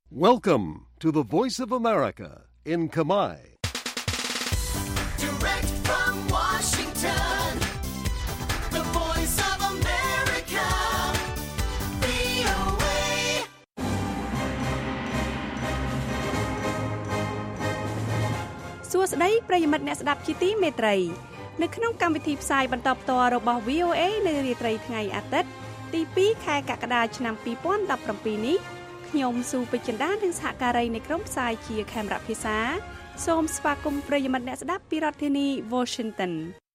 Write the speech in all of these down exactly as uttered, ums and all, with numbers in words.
Welcome to the Voice of America in Khmer. Direct from Washington, the Voice of America, វី អូ เอ សួស្តីប្រិយមិត្តអ្នកស្ដាប់ជាទីមេត្រីនៅក្នុងកម្មវិធីផ្សាយបន្តផ្ទាល់របស់ វី អូ เอ នៅរាត្រីថ្ងៃអាទិត្យទីពីរខែកក្កដាឆ្នាំពីរពាន់ដប់ប្រាំពីរនេះខ្ញុំស៊ូពេជ្រចិន្តានិងសហការីនៃក្រុមផ្សាយជាខេមរៈភាសាសូមស្វាគមន៍ប្រិយមិត្តអ្នកស្ដាប់ពីរដ្ឋធានី Washington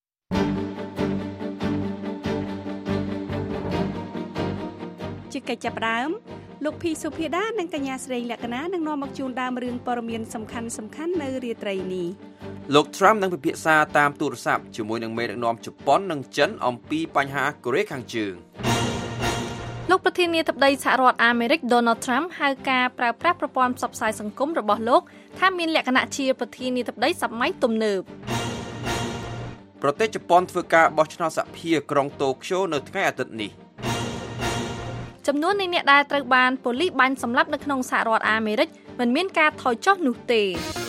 ជាកិច្ចចាប់ផ្ដើមលោកភីសុភាដានិងកញ្ញាស្រីលក្ខណានឹងនាំមកជូនដើមរឿងព័ត៌មានសំខាន់សំខាន់នៅរាត្រីនេះលោក Trump នឹងពិភាក្សាតាមទូរស័ព្ទជាមួយនឹងមេដឹកនាំជប៉ុននិងចិនអំពីបញ្ហាកូរ៉េខាងជើងលោកប្រធានាធិបតីសហរដ្ឋអាមេរិក Donald Trump ហៅការប្រើប្រាស់ប្រព័ន្ធផ្សព្វផ្សាយសង្គមរបស់លោកថាមានលក្ខណៈជាប្រធានាធិបតីសម័យទំនើបប្រទេសជប៉ុនធ្វើការបោះឆ្នោតសភាក្រុងតូក្យូនៅថ្ងៃអាទិត្យនេះចំនួននៃអ្នកដែលត្រូវបានប៉ូលីសបាញ់សម្លាប់នៅក្នុងសហរដ្ឋអាមេរិកមិនមានការថយចុះនោះទេ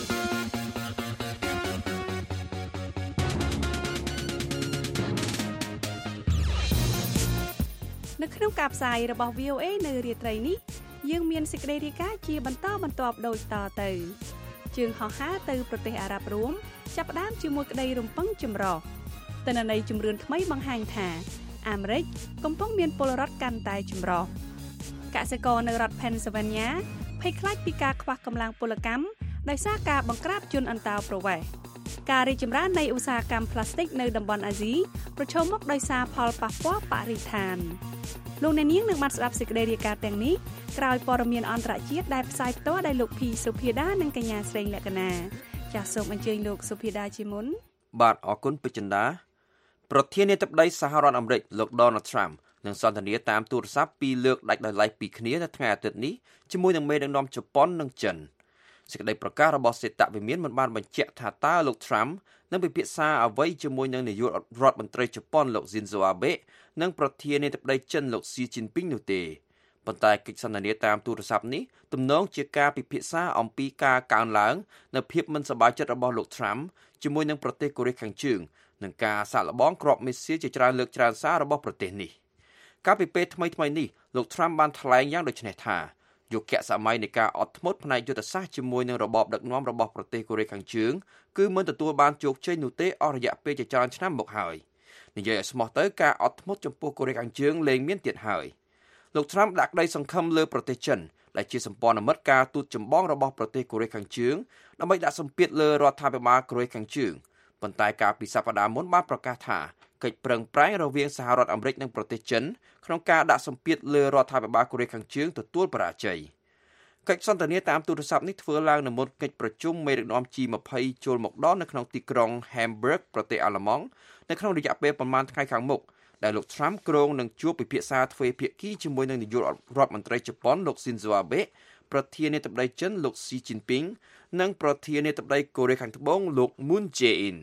នៅក្នុងការផ្សាយរបស់ វី អូ เอ នៅរាត្រីនេះយើងមានសេចក្តីរាយការណ៍ជាបន្តបន្ទាប់ដូចតទៅជើងហោះហើរទៅប្រទេសអារ៉ាប់រួមចាប់ផ្ដើមជាមួយក្តីរំពឹងចម្រុះទិន្នន័យជំរឿនថ្មីបង្ហាញថាអាមេរិកកំពុងមានពលរដ្ឋកាន់តែចម្រុះកសិករនៅរដ្ឋ Pennsylvania ភ័យខ្លាចពីការខ្វះកម្លាំងពលកម្មដោយសារការបង្ក្រាបជនអន្តោប្រវេសន៍ការរីកចម្រើននៃឧស្សាហកម្មផ្លាស្ទិកនៅតំបន់អាស៊ីប្រឈមមុខដោយសារផលប៉ះពាល់បរិស្ថានលោកអ្នកនាងនឹងបានស្ដាប់សេចក្តីរាយការណ៍ទាំងនេះក្រោយព័ត៌មានអន្តរជាតិដែលផ្សាយផ្ទាល់ដោយលោកភីសុភាដានិងកញ្ញាស្រីលក្ខណាចាសសូមអញ្ជើញលោកសុភាដាជាមុនបាទអរគុណពេជ្រចិន្តាប្រធានាធិបតីសហរដ្ឋអាមេរិកលោក Donald Trump នឹងសន្ទនាតាមទូរស័ព្ទពីរលើកដាច់ដោយឡែកពីគ្នានៅថ្ងៃអាទិត្យនេះជាមួយនឹងមេដឹកនាំជប៉ុននិងចិនសេចក្តីប្រកាសរបស់សេតវិមានមិនបានបញ្ជាក់ថាតើលោក Trump នឹងពិភាក្សាអ្វីជាមួយនឹងនាយករដ្ឋមន្ត្រីជប៉ុនលោក Shinzo Abe និងប្រធានាធិបតីចិនលោក Xi Jinping នោះទេប៉ុន្តែកិច្ចសន្ទនាតាមទូរស័ព្ទនេះទំនងជាការពិភាក្សាអំពីការកើនឡើងនៅភាពមិនសប្បាយចិត្តរបស់លោក Trump ជាមួយនឹងប្រទេសកូរ៉េខាងជើងនិងការសាកល្បងគ្រាប់មីស៊ីលជាច្រើនលើកច្រើនសាររបស់ប្រទេសនេះកាលពីពេលថ្មីៗនេះលោក Trump បានថ្លែងយ៉ាងដូចនេះថាយុគសម័យនៃការអត់ធ្មត់ផ្នែកយុទ្ធសាស្ត្រជាមួយនឹងរបបដឹកនាំរបស់ប្រទេសកូរ៉េខាងជើងគឺមិនទទួលបានជោគជ័យនោះទេអស់រយៈពេលជាច្រើនឆ្នាំមកហើយនិយាយឲ្យស្មោះទៅការអត់ធ្មត់ចំពោះកូរ៉េខាងជើងលែងមានទៀតហើយលោក Trump ដាក់ក្តីសង្ឃឹមលើប្រទេសចិនដែលជាសម្ព័ន្ធមិត្តការទូតចម្បងរបស់ប្រទេសកូរ៉េខាងជើងដើម្បីដាក់សម្ពាធលើរដ្ឋាភិបាលកូរ៉េខាងជើងប៉ុន្តែកាលពីសប្តាហ៍មុនបានប្រកាសថាកិច្ចប្រឹងប្រែងរវាងសហរដ្ឋអាមេរិកនិងប្រទេសចិនក្នុងការដាក់សម្ពាធលើរដ្ឋាភិបាលកូរ៉េខាងជើងទទួលបរាជ័យកិច្ចសន្ទនាតាមទូរស័ព្ទនេះធ្វើឡើងនៅមុនកិច្ចប្រជុំមេដឹកនាំ ជី ยี่สิบ ចូលមកដល់នៅក្នុងទីក្រុង Hamburg ប្រទេសអាល្លឺម៉ង់នៅក្នុងរយៈពេលប្រមាណថ្ងៃខាងមុខដែលលោក Trump គ្រោងនឹងជួបពិភាក្សាទ្វេភាគីជាមួយនឹងនាយករដ្ឋមន្ត្រីជប៉ុនលោក Shinzo Abe ប្រធានាធិបតីចិនលោក Xi Jinping និងប្រធានាធិបតីកូរ៉េខាងត្បូងលោក Moon Jae-in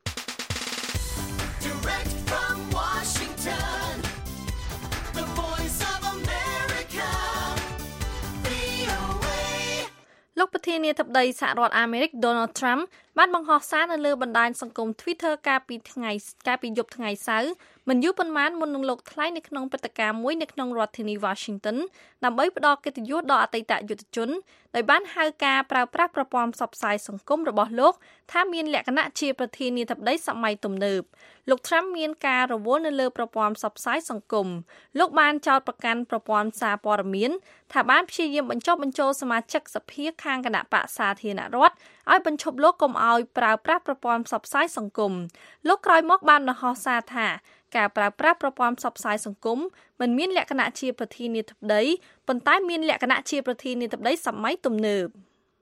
Direct from Washington, the Voice of America, វី អូ เอលោកប្រធានាធិបតីសហរដ្ឋអាមេរិក Donald Trump បានបង្ហោះសារនៅលើបណ្ដាញសង្គម Twitter កាលពីថ្ងៃកាលពីយប់ថ្ងៃសៅរ៍មិនយូរប៉ុន្មានមុននឹងលោកថ្លែងនៅក្នុងព្រឹត្តិការណ៍មួយនៅក្នុងរដ្ឋធានី Washington ដើម្បីផ្ដល់កិត្តិយសដល់អតីតយុទ្ធជនដោយបានហៅការប្រើប្រាស់ប្រព័ន្ធផ្សព្វផ្សាយសង្គមរបស់លោកថាមានលក្ខណៈជាប្រធានាធិបតីសម័យទំនើបលោក Trump មានការរវល់នៅលើប្រព័ន្ធផ្សព្វផ្សាយសង្គមលោកបានចោទប្រកាន់ប្រព័ន្ធសារព័ត៌មានថាបានព្យាយាមបញ្ចុះបញ្ចូលសមាជិកសភាខាងគណៈបក្សសាធារណរដ្ឋឲ្យបញ្ឈប់លោកកុំឲ្យប្រើប្រាស់ប្រព័ន្ធផ្សព្វផ្សាយសង្គមលោកក្រោយមកបានបង្ហោះសារថាការប្រើប្រាស់ប្រព័ន្ធផ្សព្វផ្សាយសង្គមមិនមានលក្ខណៈជាប្រធានាធិបតីប៉ុន្តែមានលក្ខណៈជាប្រធានាធិបតីសម័យទំនើប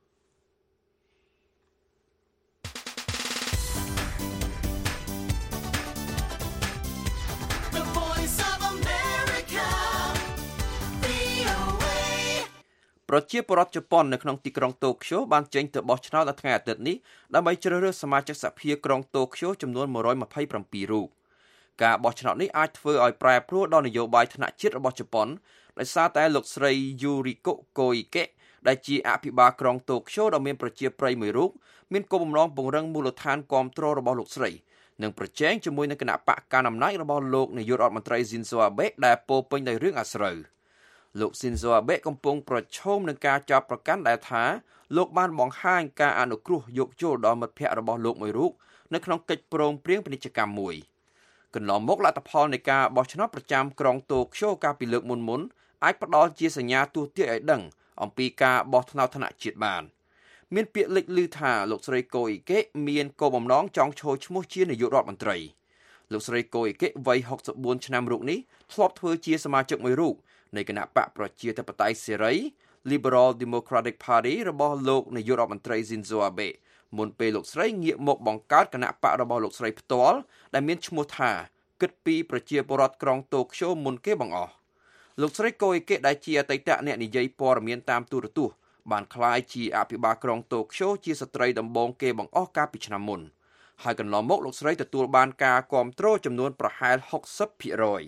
ប្រជាពលរដ្ឋជប៉ុននៅក្នុងទីក្រុងតូក្យូបានចេញទៅបោះឆ្នោតនៅថ្ងៃអាទិត្យនេះដើម្បីជ្រើសរើសសមាជិកសភាក្រុងតូក្យូចំនួនmột trăm hai mươi bảyរូបការបោះឆ្នោតនេះអាចធ្វើឲ្យប្រែប្រួលដល់នយោបាយថ្នាក់ជាតិរបស់ជប៉ុនដោយសារតែលោកស្រី Yuriko Koike ដែលជាអភិបាលក្រុងតូក្យូដ៏មានប្រជាប្រិយមួយរូបមានគោលបំណងពង្រឹងមូលដ្ឋានគាំទ្ររបស់លោកស្រីនិងប្រជែងជាមួយនឹងគណៈបកកណ្ដាលអំណាចរបស់លោកនាយករដ្ឋមន្ត្រី Shinzo Abe ដែលពោពេញដោយរឿងអាស្រូវលោក Shinzo Abe កំពុងប្រឈមនឹងការចាប់ប្រកាន់ដែលថាលោកបានបង្ហាញការអនុគ្រោះយោគយល់ដល់មិត្តភ័ក្តិរបស់លោកមួយរូបនៅក្នុងកិច្ចព្រមព្រៀងពាណិជ្ជកម្មមួយកន្លងមកលទ្ធផលនៃការបោះឆ្នោតប្រចាំក្រុងតូក្យូកាលពីលើកមុនមុនអាចផ្ដល់ជាសញ្ញាទស្សន៍ទាយឲ្យដឹងអំពីការបោះឆ្នោតថ្នាក់ជាតិបានមានពាក្យលេចឮថាលោកស្រីកូអ៊ីកេមានគោលបំណងចង់ឈរឈ្មោះជានាយករដ្ឋមន្ត្រីលោកស្រីកូអ៊ីកេវ័យហុកសិបបួនឆ្នាំរូបនេះធ្លាប់ធ្វើជាសមាជិកមួយរូបនៃគណៈបកប្រជាធិបតេយ្យសេរី Liberal Democratic Party របស់លោកនាយករដ្ឋមន្ត្រី Shinzo Abe មុនពេលលោកស្រីងាកមកបង្កើតគណៈបករបស់លោកស្រីផ្ទាល់ដែលមានឈ្មោះថាគិតពីប្រជាពលរដ្ឋក្រុងតូក្យូមុនគេបង្អស់លោកស្រីកូអ៊ីកេដែលជាអតីតអ្នកនិយាយព័ត៌មានតាមទូរទស្សន៍បានក្លាយជាអភិបាលក្រុងតូក្យូជាស្ត្រីដំបូងគេបង្អស់កាលពីឆ្នាំមុនហើយកន្លងមកលោកស្រីទទួលបានការគាំទ្រចំនួនប្រហែល ហុកសិបភាគរយ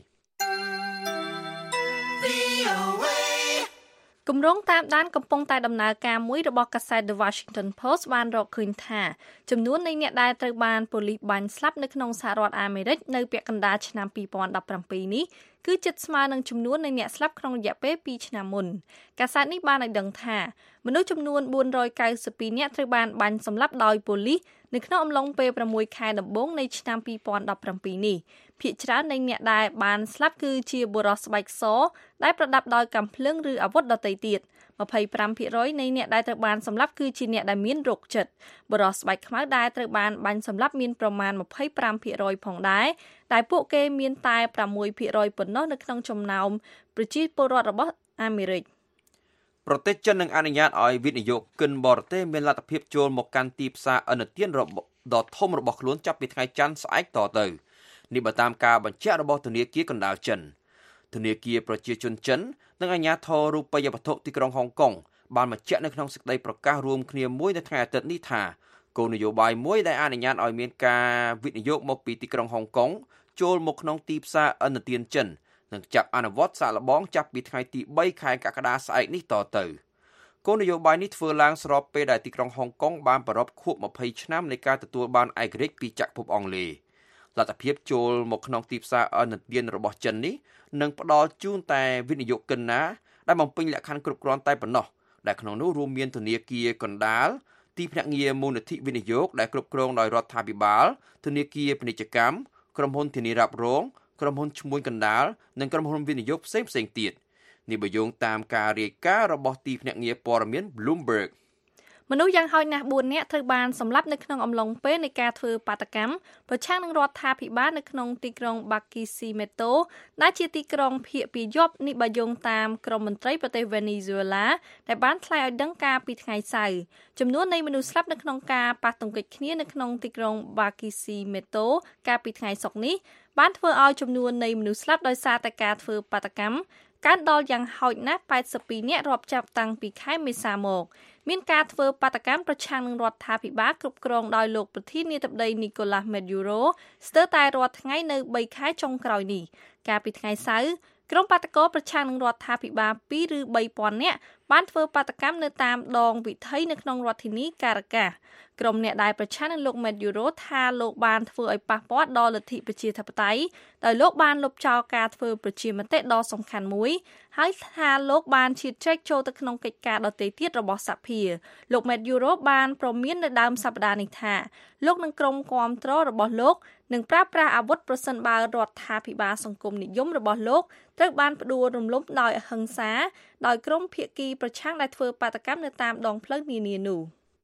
គម្រោងតាមដានកំពុងតែដំណើរការមួយរបស់កាសែត The Washington Post បានរកឃើញថាចំនួននៃអ្នកដែលត្រូវបានប៉ូលីសបាញ់ស្លាប់នៅក្នុងសហរដ្ឋអាមេរិកនៅពាក់កណ្ដាលឆ្នាំពីរពាន់ដប់ប្រាំពីរនេះគឺជិតស្មើនឹងចំនួននៃអ្នកស្លាប់ក្នុងរយៈពេលពីរឆ្នាំមុនកាសែតនេះបានឲ្យដឹងថាមនុស្សចំនួនបួនរយកៅសិបពីរនាក់ត្រូវបានបាញ់សម្លាប់ដោយប៉ូលីសនៅក្នុងអំឡុងពេលប្រាំមួយខែដំបូងនៃឆ្នាំពីរពាន់ដប់ប្រាំពីរនេះភាគច្រើននៃអ្នកដែលបានស្លាប់គឺជាបុរសស្បែកសដែលប្រដាប់ដោយកាំភ្លើងឬអាវុធដទៃទៀតម្ភៃប្រាំភាគរយនៃអ្នកដែលត្រូវបានសម្លាប់គឺជាអ្នកដែលមានរោគចិត្តបុរសស្បែកខ្មៅដែលត្រូវបានបាញ់សម្លាប់មានប្រមាណម្ភៃប្រាំភាគរយផងដែរដែលពួកគេមានតែប្រាំមួយភាគរយប៉ុណ្ណោះនៅក្នុងចំណោមប្រជាពលរដ្ឋរបស់អាមេរិកប្រទេសចិននឹងអនុញ្ញាតឲ្យវិនិយោគិនបរទេសមានលទ្ធភាពចូលមកកាន់ទីផ្សារឥណទានដ៏ធំរបស់ខ្លួនចាប់ពីថ្ងៃច័ន្ទស្អែកតទៅនេះបើតាមការបញ្ជាក់របស់ធនាគារកណ្ដាលចិនធនាគារប្រជាជនចិននិងអាជ្ញាធររូបិយវត្ថុទីក្រុងហុងកុងបានបញ្ជាក់នៅក្នុងសេចក្តីប្រកាសរួមគ្នាមួយនៅថ្ងៃអាទិត្យនេះថាគោលនយោបាយមួយដែលអនុញ្ញាតឲ្យមានការវិនិយោគមកពីទីក្រុងហុងកុងចូលមកក្នុងទីផ្សារឥណទានចិននឹងចាប់អនុវត្តសាកល្បងចាប់ពីថ្ងៃទីបីខែកក្កដាស្អែកនេះតទៅគោលនយោបាយនេះធ្វើឡើងស្របពេលដែលទីក្រុងហុងកុងបានប្រារព្ធខួបម្ភៃឆ្នាំនៃការទទួលបានឯករាជ្យពីចក្រភពអង់គ្លេសលទ្ធភាពចូលមកក្នុងទីផ្សារឥណទានរបស់ចិននេះនឹងផ្ដល់ជូនតែវិនិយោគិនណាដែលបំពេញលក្ខខណ្ឌគ្រប់គ្រាន់តែប៉ុណ្ណោះដែលក្នុងនោះរួមមានធនាគារកណ្ដាលទីភ្នាក់ងារមូលនិធិវិនិយោគដែលគ្រប់គ្រងដោយរដ្ឋាភិបាលធនាគារពាណិជ្ជកម្មក្រុមហ៊ុនធានារ៉ាប់រងក្រុមហ៊ុនឈ្មួញកណ្ដាលនិងក្រុមហ៊ុនវិនិយោគផ្សេងៗទៀតនេះបើយោងតាមការរាយការណ៍របស់ទីភ្នាក់ងារព័ត៌មាន Bloomberg មនុស្សយ៉ាងហោចណាស់បួននាក់ត្រូវបានសម្លាប់នៅក្នុងអំឡុងពេលនៃការធ្វើបាតកម្មប្រឆាំងនឹងរដ្ឋាភិបាលនៅក្នុងទីក្រុង Barquisimeto ដែលជាទីក្រុងភាគពាយព្យនេះបើយោងតាមក្រុមមន្ត្រីប្រទេស Venezuela ដែលបានថ្លែងឲ្យដឹងកាលពីថ្ងៃសៅរ៍ចំនួននៃមនុស្សស្លាប់នៅក្នុងការប៉ះទង្គិចគ្នានៅក្នុងទីក្រុង Barquisimeto កាលពីថ្ងៃសុក្រនេះបានធ្វើឲ្យចំនួននៃមនុស្សស្លាប់ដោយសារតែការធ្វើបាតកម្មកើនដល់យ៉ាងហោចណាស់ប៉ែតសិបពីរនាក់រាប់ចាប់តាំងពីខែមេសាមកមានការធ្វើបាតកម្មប្រឆាំងនឹងរដ្ឋាភិបាលគ្រប់គ្រងដោយលោកប្រធានាធិបតី Nicolas Maduro ស្ទើរតែរាល់ថ្ងៃនៅបីខែចុងក្រោយនេះកាលពីថ្ងៃសៅរ៍ក្រុមបាតកោប្រឆាំងនឹងរដ្ឋាភិបាលពីរឬបីពាន់នាក់បានធ្វើបាតកម្មនៅតាមដងវិថីនៅក្នុងរដ្ឋធានីការ៉ាកាសក្រុមអ្នកដែលប្រឆាំងនឹងលោក Maduro ថាលោកបានធ្វើឲ្យប៉ះពាល់ដល់លទ្ធិប្រជាធិបតេយ្យដោយលោកបានលុបចោលការធ្វើប្រជាមតិដ៏សំខាន់មួយហើយថាលោកបានឈានជ័យចូលទៅក្នុងកិច្ចការដទៃទៀតរបស់សភាលោក Maduro បានប្រមាននៅដើមសប្តាហ៍នេះថាលោកនិងក្រុមគាំទ្ររបស់លោកនឹងប្រើប្រាស់អាវុធប្រសិនបើរដ្ឋាភិបាលសង្គមនិយមរបស់លោកត្រូវបានផ្ដួលរំលំដោយអហិង្សាដោយក្រុមភាគីប្រឆាំងដែលធ្វើបាតកម្មនៅតាមដងផ្លូវនានានោះ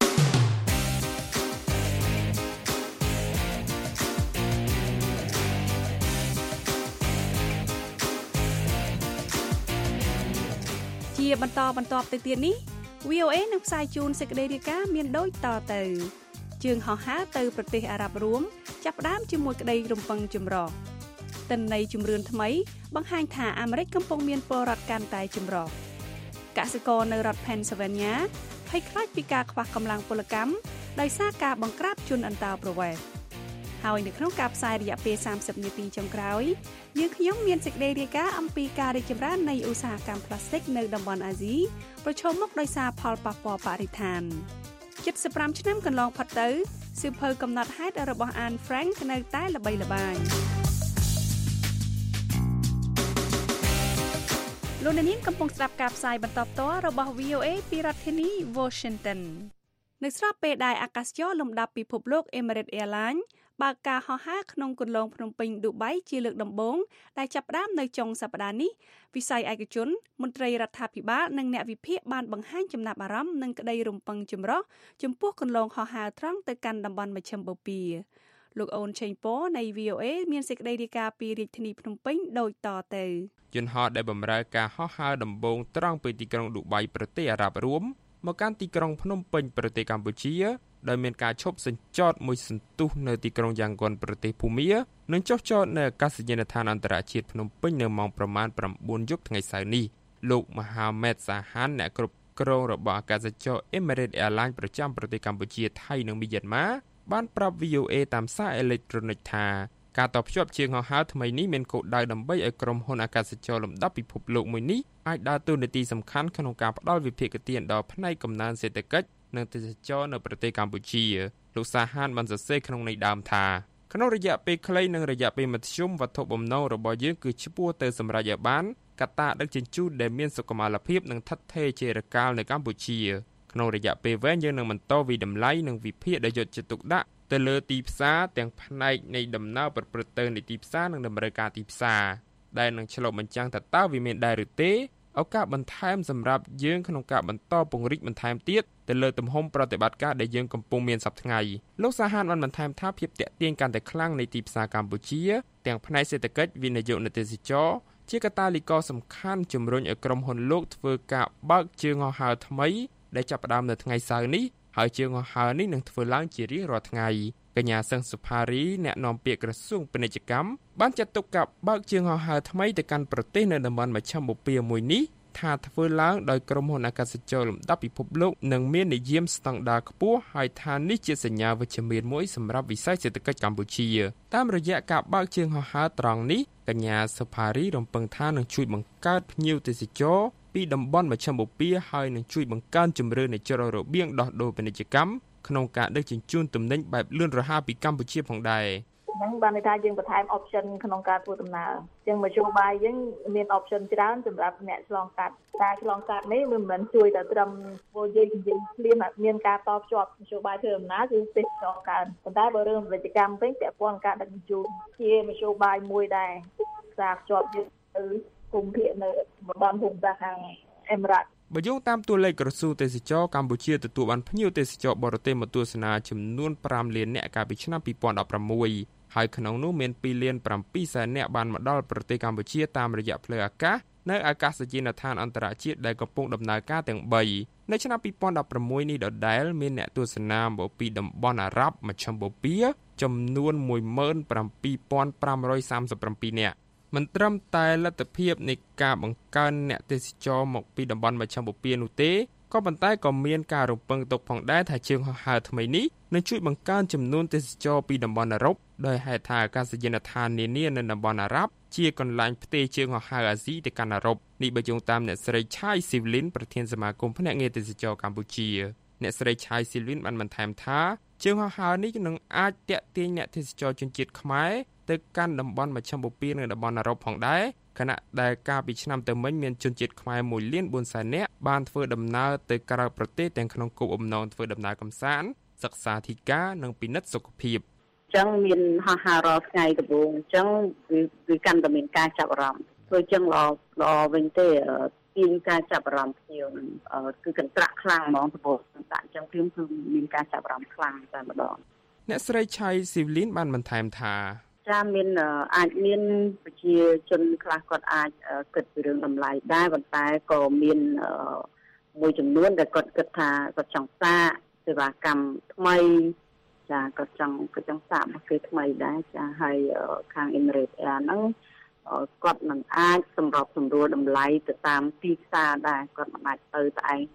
ជាបន្តបន្តទៅទៀតនេះ វី អូ អេ នឹងផ្សាយជូនសេចក្តីរាយការណ៍មានដូចតទៅជើងហោះហើរទៅប្រទេសអារ៉ាប់រួមចាប់ផ្ដើមជាមួយក្តីរំពឹងចម្រុះទិន្នន័យជំរឿនថ្មីបង្ហាញថាអាមេរិកកំពុងមានពលរដ្ឋកាន់តែចម្រុះកសិករនៅរដ្ឋ Pennsylvania ភ័យខ្លាចពីការខ្វះកម្លាំងពលកម្មដោយសារការបង្ក្រាបជនអន្តោប្រវេសន៍ហើយនៅក្នុងការផ្សាយរយៈពេលសាមសិបនាទីចុងក្រោយយើងខ្ញុំមានសេចក្តីរាយការណ៍អំពីការរីកចម្រើននៃឧស្សាហកម្មផ្លាស្ទិកនៅតំបន់អាស៊ីប្រឈមមុខដោយសារផលប៉ះពាល់បរិស្ថានជិតសិបប្រាំឆ្នាំកន្លងផុតទៅសៀវភៅកំណត់ហេតុរបស់ Anne Frank នៅតែល្បីល្បាញលោកអ្នកនាងកំពុងស្ដាប់ការផ្សាយបន្តផ្ទាល់របស់ វី អូ អេ ពីរដ្ឋធានី Washington នៅស្របពេលដែលអាកាសចរលំដាប់ពិភពលោក Emirates Airlines បើកការហោះហើរក្នុងគន្លងភ្នំពេញឌូបៃជាលើកដំបូងដែលចាប់ផ្ដើមនៅចុងសប្តាហ៍នេះវិស័យឯកជនមន្ត្រីរដ្ឋាភិបាលនិងអ្នកវិភាគបានបង្ហាញចំណាប់អារម្មណ៍និងក្តីរំពឹងចម្រុះចំពោះគន្លងហោះហើរត្រង់ទៅកាន់តំបន់មជ្ឈិមបូព៌ាលោកអូនឆេងប៉នៃ វី អូ អេ មានសេចក្តីរាយការណ៍ពីរាជធានីភ្នំពេញដូចតទៅយន្តហោះដែលបម្រើការហោះហើរដំបូងត្រង់ពីទីក្រុងឌូបៃប្រទេសអារ៉ាប់រួមមកកាន់ទីក្រុងភ្នំពេញប្រទេសកម្ពុជាដោយមានការឈប់សញ្ចតមួយសន្ទុះនៅទីក្រុងយ៉ាងកុនប្រទេសភូមានិងចុះចតនៅអាកាសយានដ្ឋានអន្តរជាតិភ្នំពេញនៅម៉ោងប្រមាណ ប្រាំបួន យប់ថ្ងៃសៅរ៍នេះលោកមហាម៉ែតសាហានអ្នកគ្រប់គ្រងរបស់អាកាសចរ Emirates Airlines ប្រចាំប្រទេសកម្ពុជាថៃនិងមីយ៉ាន់ម៉ាបានប្រាប់ វី អូ អេ តាមសារអេឡិចត្រូនិកថាការតភ្ជាប់ជើងហោះហើរថ្មីនេះមានគោលដៅដើម្បីឲ្យក្រុមហ៊ុនអាកាសចរលំដាប់ពិភពលោកមួយនេះអាចដើរតួនាទីសំខាន់ក្នុងការផ្តល់វិភាគទានដល់ផ្នែកកំណើនសេដ្ឋកិច្ចនិងទេសចរនៅប្រទេសកម្ពុជាលោកសាហានបានសរសេរក្នុងន័យដើមថាក្នុងរយៈពេលខ្លីនិងរយៈពេលមធ្យមវត្ថុបំណងរបស់យើងគឺឆ្ពោះទៅសម្រេចឲ្យបានកត្តាដឹកជញ្ជូនដែលមានសុខុមាលភាពនិងឋិតថេរជារកាលនៅកម្ពុជាក្នុងរយៈពេលវែងយើងនឹងបន្តវិតម្លៃនិងវិភាគដោយយកចិត្តទុកដាក់ទៅលើទីផ្សារទាំងផ្នែកនៃដំណើរប្រព្រឹត្តទៅនៃទីផ្សារនិងតម្រូវការទីផ្សារដែលនឹងឆ្លុះបញ្ចាំងថាតើវាមានដែរឬទេឱកាសបន្ថែមសម្រាប់យើងក្នុងការបន្តពង្រីកបន្ថែមទៀតទៅលើទំហំប្រតិបត្តិការដែលយើងកំពុងមានសប្តាហ៍ថ្ងៃលោកសាហានបានបន្ថែមថាភាពតាក់ទាញកាន់តែខ្លាំងនៃទីផ្សារកម្ពុជាទាំងផ្នែកសេដ្ឋកិច្ចវិនិយោគនិងទេសចរជាកត្តាលីករសំខាន់ជំរុញឲ្យក្រុមហ៊ុនលោកធ្វើការបើកជើងហោះហើរថ្មីដែលចាប់ផ្ដើមនៅថ្ងៃសៅរ៍នេះហើយជើងហោះហើរនេះនឹងធ្វើឡើងជារៀងរាល់ថ្ងៃកញ្ញាសឹងសុផារីអ្នកនាំពាក្យក្រសួងពាណិជ្ជកម្មបានចាត់ទុកការបើកជើងហោះហើរថ្មីទៅកាន់ប្រទេសនៅតំបន់មជ្ឈិមបូព៌ាមួយនេះថាធ្វើឡើងដោយក្រុមហ៊ុនអាកាសចរលំដាប់ពិភពលោកនិងមាននិយមស្តង់ដារខ្ពស់ហើយថានេះជាសញ្ញាវិជ្ជមានមួយសម្រាប់វិស័យសេដ្ឋកិច្ចកម្ពុជាតាមរយៈការបើកជើងហោះហើរត្រង់នេះកញ្ញាសុផារីរំពឹងថានឹងជួយបង្កើតភ្ញៀវទេសចរពីតំបន់មជ្ឈិមបូព៌ាហើយនឹងជួយបង្កើនជម្រើសនៃចររបៀងដោះដូរពាណិជ្ជកម្មក្នុងការដឹកជញ្ជូនទំនិញបែបលឿនរហ័សពីកម្ពុជាផងដែរហ្នឹងបានន័យថាយើងបន្ថែម option ក្នុងការធ្វើដំណើរអញ្ចឹងមធ្យោបាយយើងមាន option ច្រើនសម្រាប់អ្នកឆ្លងកាត់ការឆ្លងកាត់នេះមិនមែនជួយតែត្រឹមពួកយើងនិយាយភ្លាមមានការតភ្ជាប់មធ្យោបាយធ្វើដំណើរគឺទេសចរកើនប៉ុន្តែបើរឿងពាណិជ្ជកម្មវិញពាក់ព័ន្ធការដឹកជញ្ជូនជាមធ្យោបាយមួយដែរការភ្ជាប់យើងទៅភូមិភាគនៅតំបន់ភូមិសាស្ត្រខាងអេមីរ៉ាត់បើយោងតាមតួលេខក្រសួងទេសចរកម្ពុជាទទួលបានភ្ញៀវទេសចរបរទេសមកទស្សនាចំនួនប្រាំលាននាក់កាលពីឆ្នាំពីរពាន់ដប់ប្រាំមួយហើយក្នុងនោះមានពីរលានប្រាំពីរសែននាក់បានមកដល់ប្រទេសកម្ពុជាតាមរយៈផ្លូវអាកាសនៅអាកាសយានដ្ឋានអន្តរជាតិដែលកំពុងដំណើរការទាំងបីនៅឆ្នាំពីរពាន់ដប់ប្រាំមួយនេះដដែលមានអ្នកទស្សនាមកពីតំបន់អារ៉ាប់មជ្ឈិមបូព៌ាចំនួនមួយម៉ឺនប្រាំពីរពាន់ប្រាំរយសាមសិបប្រាំពីរនាក់មិនត្រឹមតែលទ្ធភាពនៃការបង្កើនអ្នកទេសចរមកពីតំបន់មជ្ឈិមបូព៌ានោះទេក៏ប៉ុន្តែក៏មានការរំពឹងទុកផងដែរថាជើងហោះហើរថ្មីនេះនឹងជួយបង្កើនចំនួនទេសចរពីតំបន់អឺរ៉ុបដោយហេតុថាអាកាសយានដ្ឋាននានានៅតំបន់អារ៉ាប់ជាកន្លែងផ្ទេរជើងហោះហើរអាស៊ីទៅកាន់អឺរ៉ុបនេះបើយោងតាមអ្នកស្រីឆាយស៊ីវលីនប្រធានសមាគមភ្នាក់ងារទេសចរកម្ពុជាអ្នកស្រីឆាយស៊ីវលីនបានបន្ថែមថាជើងហោះហើរនេះនឹងអាចទាក់ទាញអ្នកទេសចរជនជាតិខ្មែរទៅកាន់តំបន់មជ្ឈិមបូព៌ានិងតំបន់អឺរ៉ុបផងដែរខណៈដែលកាលពីឆ្នាំទៅមិញមានជនជាតិខ្មែរមួយលានបួនសែននាក់បានធ្វើដំណើរទៅក្រៅប្រទេសទាំងក្នុងគោលបំណងធ្វើដំណើរកម្សាន្តសិក្សាធិការនិងពិនិត្យសុខភាពអញ្ចឹងមានហោះហើររាល់ថ្ងៃដំបូងអញ្ចឹងគឺកាន់តែមានការចាប់អារម្មណ៍ធ្វើអញ្ចឹងល្អល្អវិញទេទាញការចាប់អារម្មណ៍ភ្ញៀវនឹងគឺកន្ត្រាក់ខ្លាំងហ្មងដំបូងតែអញ្ចឹងគឺគឺមានការចាប់អារម្មណ៍ខ្លាំងតែម្ដងអ្នកស្រីឆៃស៊ីវលីនបានបន្ថែមថាចាមានអាចមានប្រជាជនខ្លះគាត់អាចគិតពីរឿងតម្លៃដែរប៉ុន្តែក៏មានមួយចំនួនដែលគាត់គិតថាគាត់ចង់សាកសេវាកម្មថ្មីចាគាត់ចង់គាត់ចង់សាកមកគេថ្មីដែរចាហើយខាង Emirates Air ហ្នឹងគាត់នឹងអាចសម្របសម្រួលតម្លៃទៅតាមទីផ្សារដែរគាត់មិនអាចទៅតែឯងខ្ពស់តែ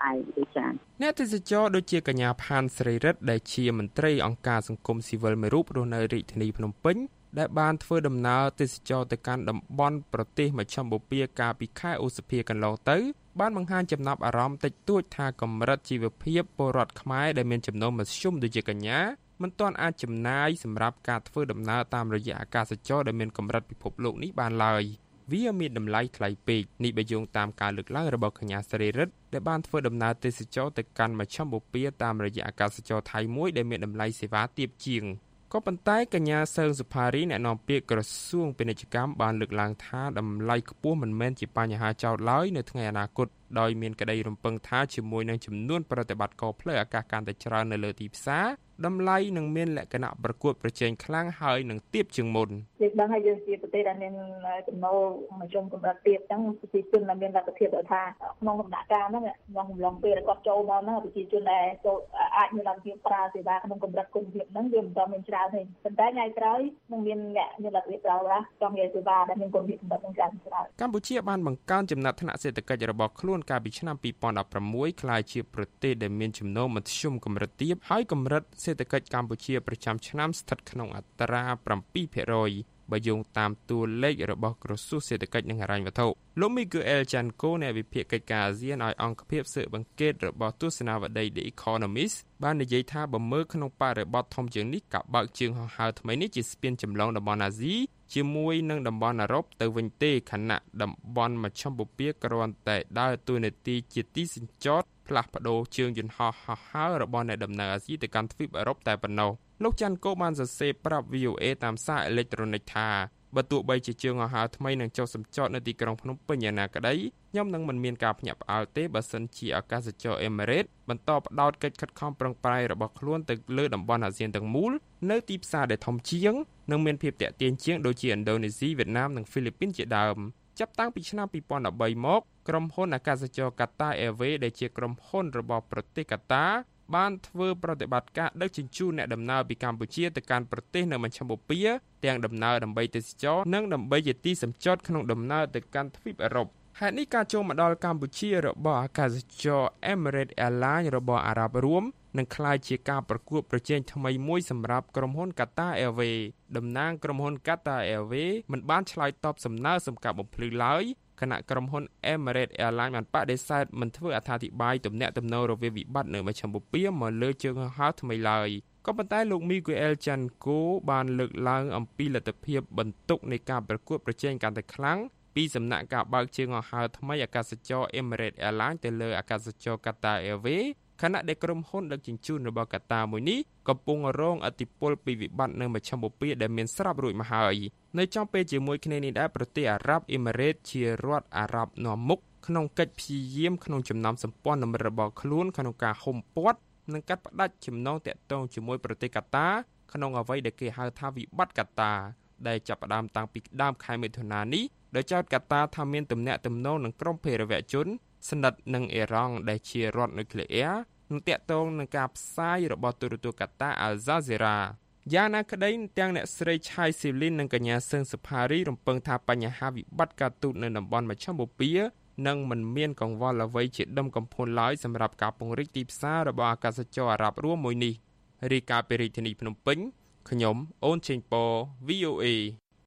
ឯងដូចចា៎អ្នកទេសចរដូចជាកញ្ញាផានស្រីរិទ្ធដែលជាមន្ត្រីអង្គការសង្គមស៊ីវិលមួយរូបរស់នៅរាជធានីភ្នំពេញដែលបានធ្វើដំណើរទេសចរទៅកាន់តំបន់ប្រទេសមជ្ឈមបូព៌ាកាលពីខែឧសភាកន្លងទៅបានបង្ហាញចំណាប់អារម្មណ៍តិចតួចថាកម្រិតជីវភាពពលរដ្ឋខ្មែរដែលមានចំណូលមធ្យមដូចជាកញ្ញាមិនទាន់អាចចំណាយសម្រាប់ការធ្វើដំណើរតាមរយៈអាកាសចរដែលមានកម្រិតពិភពលោកនេះបានឡើយវាមានតម្លៃថ្លៃពេកនេះបើយោងតាមការលើកឡើងរបស់កញ្ញាសេរីរិទ្ធដែលបានធ្វើដំណើរទេសចរទៅកាន់មជ្ឈមបូព៌ាតាមរយៈអាកាសចរថៃមួយដែលមានតម្លៃសេវាទាបជាងក៏ប៉ុន្តែកញ្ញាសើងសុផារីអ្នកនាំពាក្យក្រសួងពាណិជ្ជកម្មបានលើកឡើងថាតម្លៃខ្ពស់មិនមែនជាបញ្ហាចោទឡើយនៅថ្ងៃអនាគតដោយមានក្តីរំពឹងថាជាមួយនឹងចំនួនប្រតិបត្តិការផ្លូវអាកាសកាន់តែច្រើននៅលើទីផ្សារតម្លៃនឹងមានលក្ខណៈប្រកួតប្រជែងខ្លាំងហើយនឹងទាបជាងមុនយើងដឹងហើយយើងជាប្រទេសដែលមានចំណូលមធ្យមកម្រិតទាបអញ្ចឹងប្រជាជនដែលមានលទ្ធភាពទៅថាក្នុងដំណាក់កាលហ្នឹងក្នុងកំឡុងពេលគាត់ចូលមកហ្នឹងប្រជាជនដែលចូលអាចមានលទ្ធភាពប្រើសេវាក្នុងកម្រិតគុណភាពហ្នឹងវាមិនต้องមានច្រើនទេប៉ុន្តែថ្ងៃក្រោយនឹងមានអ្នកមានលទ្ធភាពប្រើប្រាស់ចង់និយាយសេវាដែលមានគុណភាពកម្រិតហ្នឹងច្រើនច្រើនកម្ពុជាបានបង្កើនចំណាត់ថ្នាក់សេដ្ឋកិច្ចរបស់ខ្លួនកាលពីឆ្នាំពីរពាន់ដប់ប្រាំមួយក្លាយជាប្រទេសដែលមានចំណូលមធ្យមកម្រិតទាបហើយកម្រិតសេដ្ឋកិច្ចកម្ពុជាប្រចាំឆ្នាំស្ថិតក្នុងអត្រា 7% បើយោងតាមតួលេខរបស់ក្រសួងសេដ្ឋកិច្ចនិងហិរញ្ញវត្ថុលោក Miguel Chanco អ្នកវិភាគកិច្ចការអាស៊ានឲ្យអង្គភាពស៊ើបអង្កេតរបស់ទស្សនាវដ្តី The Economist បាននិយាយថាបើមើលក្នុងបរិបទធំជាងនេះការបើកជើងហោះហើរថ្មីនេះជាស្ពានចម្លងតំបន់អាស៊ីជាមួយនឹងតំបន់អឺរ៉ុបទៅវិញទេខណៈតំបន់មជ្ឈមបូព៌ាគ្រាន់តែដើរតួនាទីជាទីសញ្ចតផ្លាស់ប្ដូរជើងយន្តហោះហោះហើររបស់អ្នកដំណើរអាស៊ីទៅកាន់ទ្វីបអឺរ៉ុបតែប៉ុណ្ណោះលោកច័ន្ទកូបានសរសេរប្រាប់ វី អូ អេ តាមសារអេឡិចត្រូនិកថាបើទោះបីជាជើងហោះហើរថ្មីនឹងចុះសម្ចតនៅទីក្រុងភ្នំពេញយ៉ាងណាក្តីខ្ញុំនឹងមិនមានការភ្ញាក់ផ្អើលទេបើសិនជាអាកាសចរអេមីរ៉េតបន្តផ្ដោតកិច្ចខិតខំប្រឹងប្រែងរបស់ខ្លួនទៅលើតំបន់អាស៊ានទាំងមូលនៅទីផ្សារដែលធំជាងនិងមានភាពទាក់ទាញជាងដូចជាឥណ្ឌូនេស៊ីវៀតណាមនិងហ្វីលីពីនជាដើមចាប់តាំងពីឆ្នាំពីរពាន់ដប់បីមកក្រុមហ៊ុនអាកាសចរ Qatar Airways ដែលជាក្រុមហ៊ុនរបស់ប្រទេសកាតាបានធ្វើប្រតិបត្តិការដឹកជញ្ជូនអ្នកដំណើរពីកម្ពុជាទៅកាន់ប្រទេសនៅមជ្ឈមបូព៌ាទាំងដំណើរដើម្បីទេសចរនិងដើម្បីជាទីសម្ចតក្នុងដំណើរទៅកាន់ទ្វីបអឺរ៉ុបហេតុនេះការចូលមកដល់កម្ពុជារបស់អាកាសចរ Emirates Airlines របស់អារ៉ាប់រួមនឹងក្លាយជាការប្រកួតប្រជែងថ្មីមួយសម្រាប់ក្រុមហ៊ុន Qatar Airways តំណាងក្រុមហ៊ុន Qatar Airways មិនបានឆ្លើយតបសំណើសម្ការបំភ្លឺឡើយខណៈក្រុមហ៊ុន Emirates Airlines បានបដិសេធមិនធ្វើអត្ថាធិប្បាយទំនាក់ទំនងរវាងវិបត្តិនៅមជ្ឈមបូព៌ាមកលើជើងហោះហើរថ្មីឡើយក៏ប៉ុន្តែលោក Miguel Chanco បានលើកឡើងអំពីលទ្ធភាពបន្ទុកនៃការប្រកួតប្រជែងកាន់តែខ្លាំងពីសំណាក់ការបើកជើងហោះហើរថ្មីអាកាសចរ Emirates Airlines ទៅលើអាកាសចរ Qatar Airways ខណៈដែលក្រុមហ៊ុនដឹកជញ្ជូនរបស់កាតាមួយនេះកំពុងរងឥទ្ធិពលពីវិបត្តិនៅមជ្ឈមបូព៌ាដែលមានស្រាប់រួចមកហើយនៅចំពេលជាមួយគ្នានេះដែរប្រទេសអារ៉ាប់អ៊ីមីរ៉េតជារដ្ឋអារ៉ាប់នាំមុខក្នុងកិច្ចព្យាយាមក្នុងចំណោមសម្ព័ន្ធមិត្តរបស់ខ្លួនក្នុងការហុំព័ទ្ធនិងកាត់ផ្តាច់ចំណងតាក់ទងជាមួយប្រទេសកាតាក្នុងអ្វីដែលគេហៅថាវិបត្តិកាតាដែលចាប់ផ្ដើមតាំងពីដើមខែមិថុនានេះដោយចោទកាតាថាមានទំនាក់ទំនងនឹងក្រុមភេរវជនស្និទ្ធនឹងអ៊ីរ៉ង់ដែលជារដ្ឋនុយក្លេអ៊ែរនឹងតាក់ទងនឹងការផ្សាយរបស់ទូរទស្សន៍កាតា Al Jazeera យ៉ាងណាក្តីទាំងអ្នកស្រីឆៃស៊ីលីននិងកញ្ញាសឹងសុផារីរំពឹងថាបញ្ហាវិបត្តិការទូតនៅតំបន់មជ្ឈមបូព៌ានឹងមិនមានកង្វល់អ្វីជាដុំកំភួនឡើយសម្រាប់ការពង្រីកទីផ្សាររបស់អាកាសចរអារ៉ាប់រួមមួយនេះរាយការណ៍ពីរាជធានីភ្នំពេញខ្ញុំអូនចេងប៉ វី អូ អេ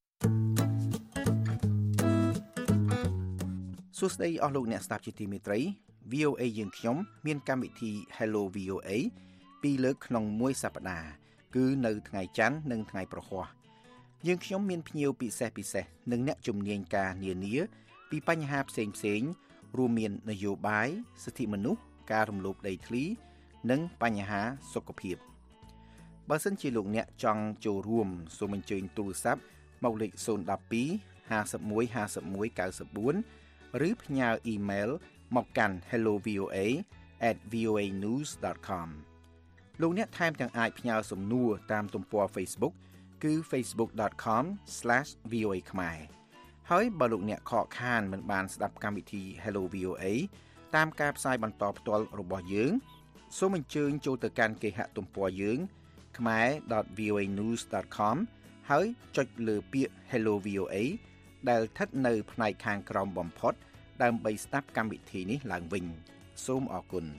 សួស្តីអស់លោកអ្នកស្ដាប់ជាទីមេត្រី វី អូ អេ យើងខ្ញុំមានកម្មវិធី Hello វី អូ អេ ពីរលើកក្នុងមួយសប្តាហ៍គឺនៅថ្ងៃច័ន្ទនិងថ្ងៃប្រហ័សយើងខ្ញុំមានភ្ញៀវពិសេសពិសេសនិងអ្នកជំនាញការនានាពីបញ្ហាផ្សេងផ្សេងរួមមាននយោបាយសិទ្ធិមនុស្សការរំលោភដីធ្លីនិងបញ្ហាសុខភាពបើសិនជាលោកអ្នកចង់ចូលរួមសូមអញ្ជើញទូរស័ព្ទមកលេខศูนย์ một hai ห้าสิบเอ็ด ห้าสิบเอ็ด เก้าสิบสี่ឬផ្ញើអ៊ីមែលមកកាន់ hello v o a at v o a news dot com លោកអ្នកថែមទាំងអាចផ្ញើសំណួរតាមទំព័រ Facebook គឺ facebook dot com slash v o a ខ្មែរហើយបើលោកអ្នកខកខានមិនបានស្ដាប់កម្មវិធី Hello វី អូ អេ តាមការផ្សាយបន្តផ្ទាល់របស់យើងសូមអញ្ជើញចូលទៅកាន់គេហទំព័រយើង khmae dot v o a news dot com ហើយចុចលើពាក្យ Hello វី អូ អេ ដែលស្ថិតនៅផ្នែកខាងក្រោមបំផុតដើម្បីស្ដាប់កម្មវិធីនេះឡើងវិញសូមអរគុណ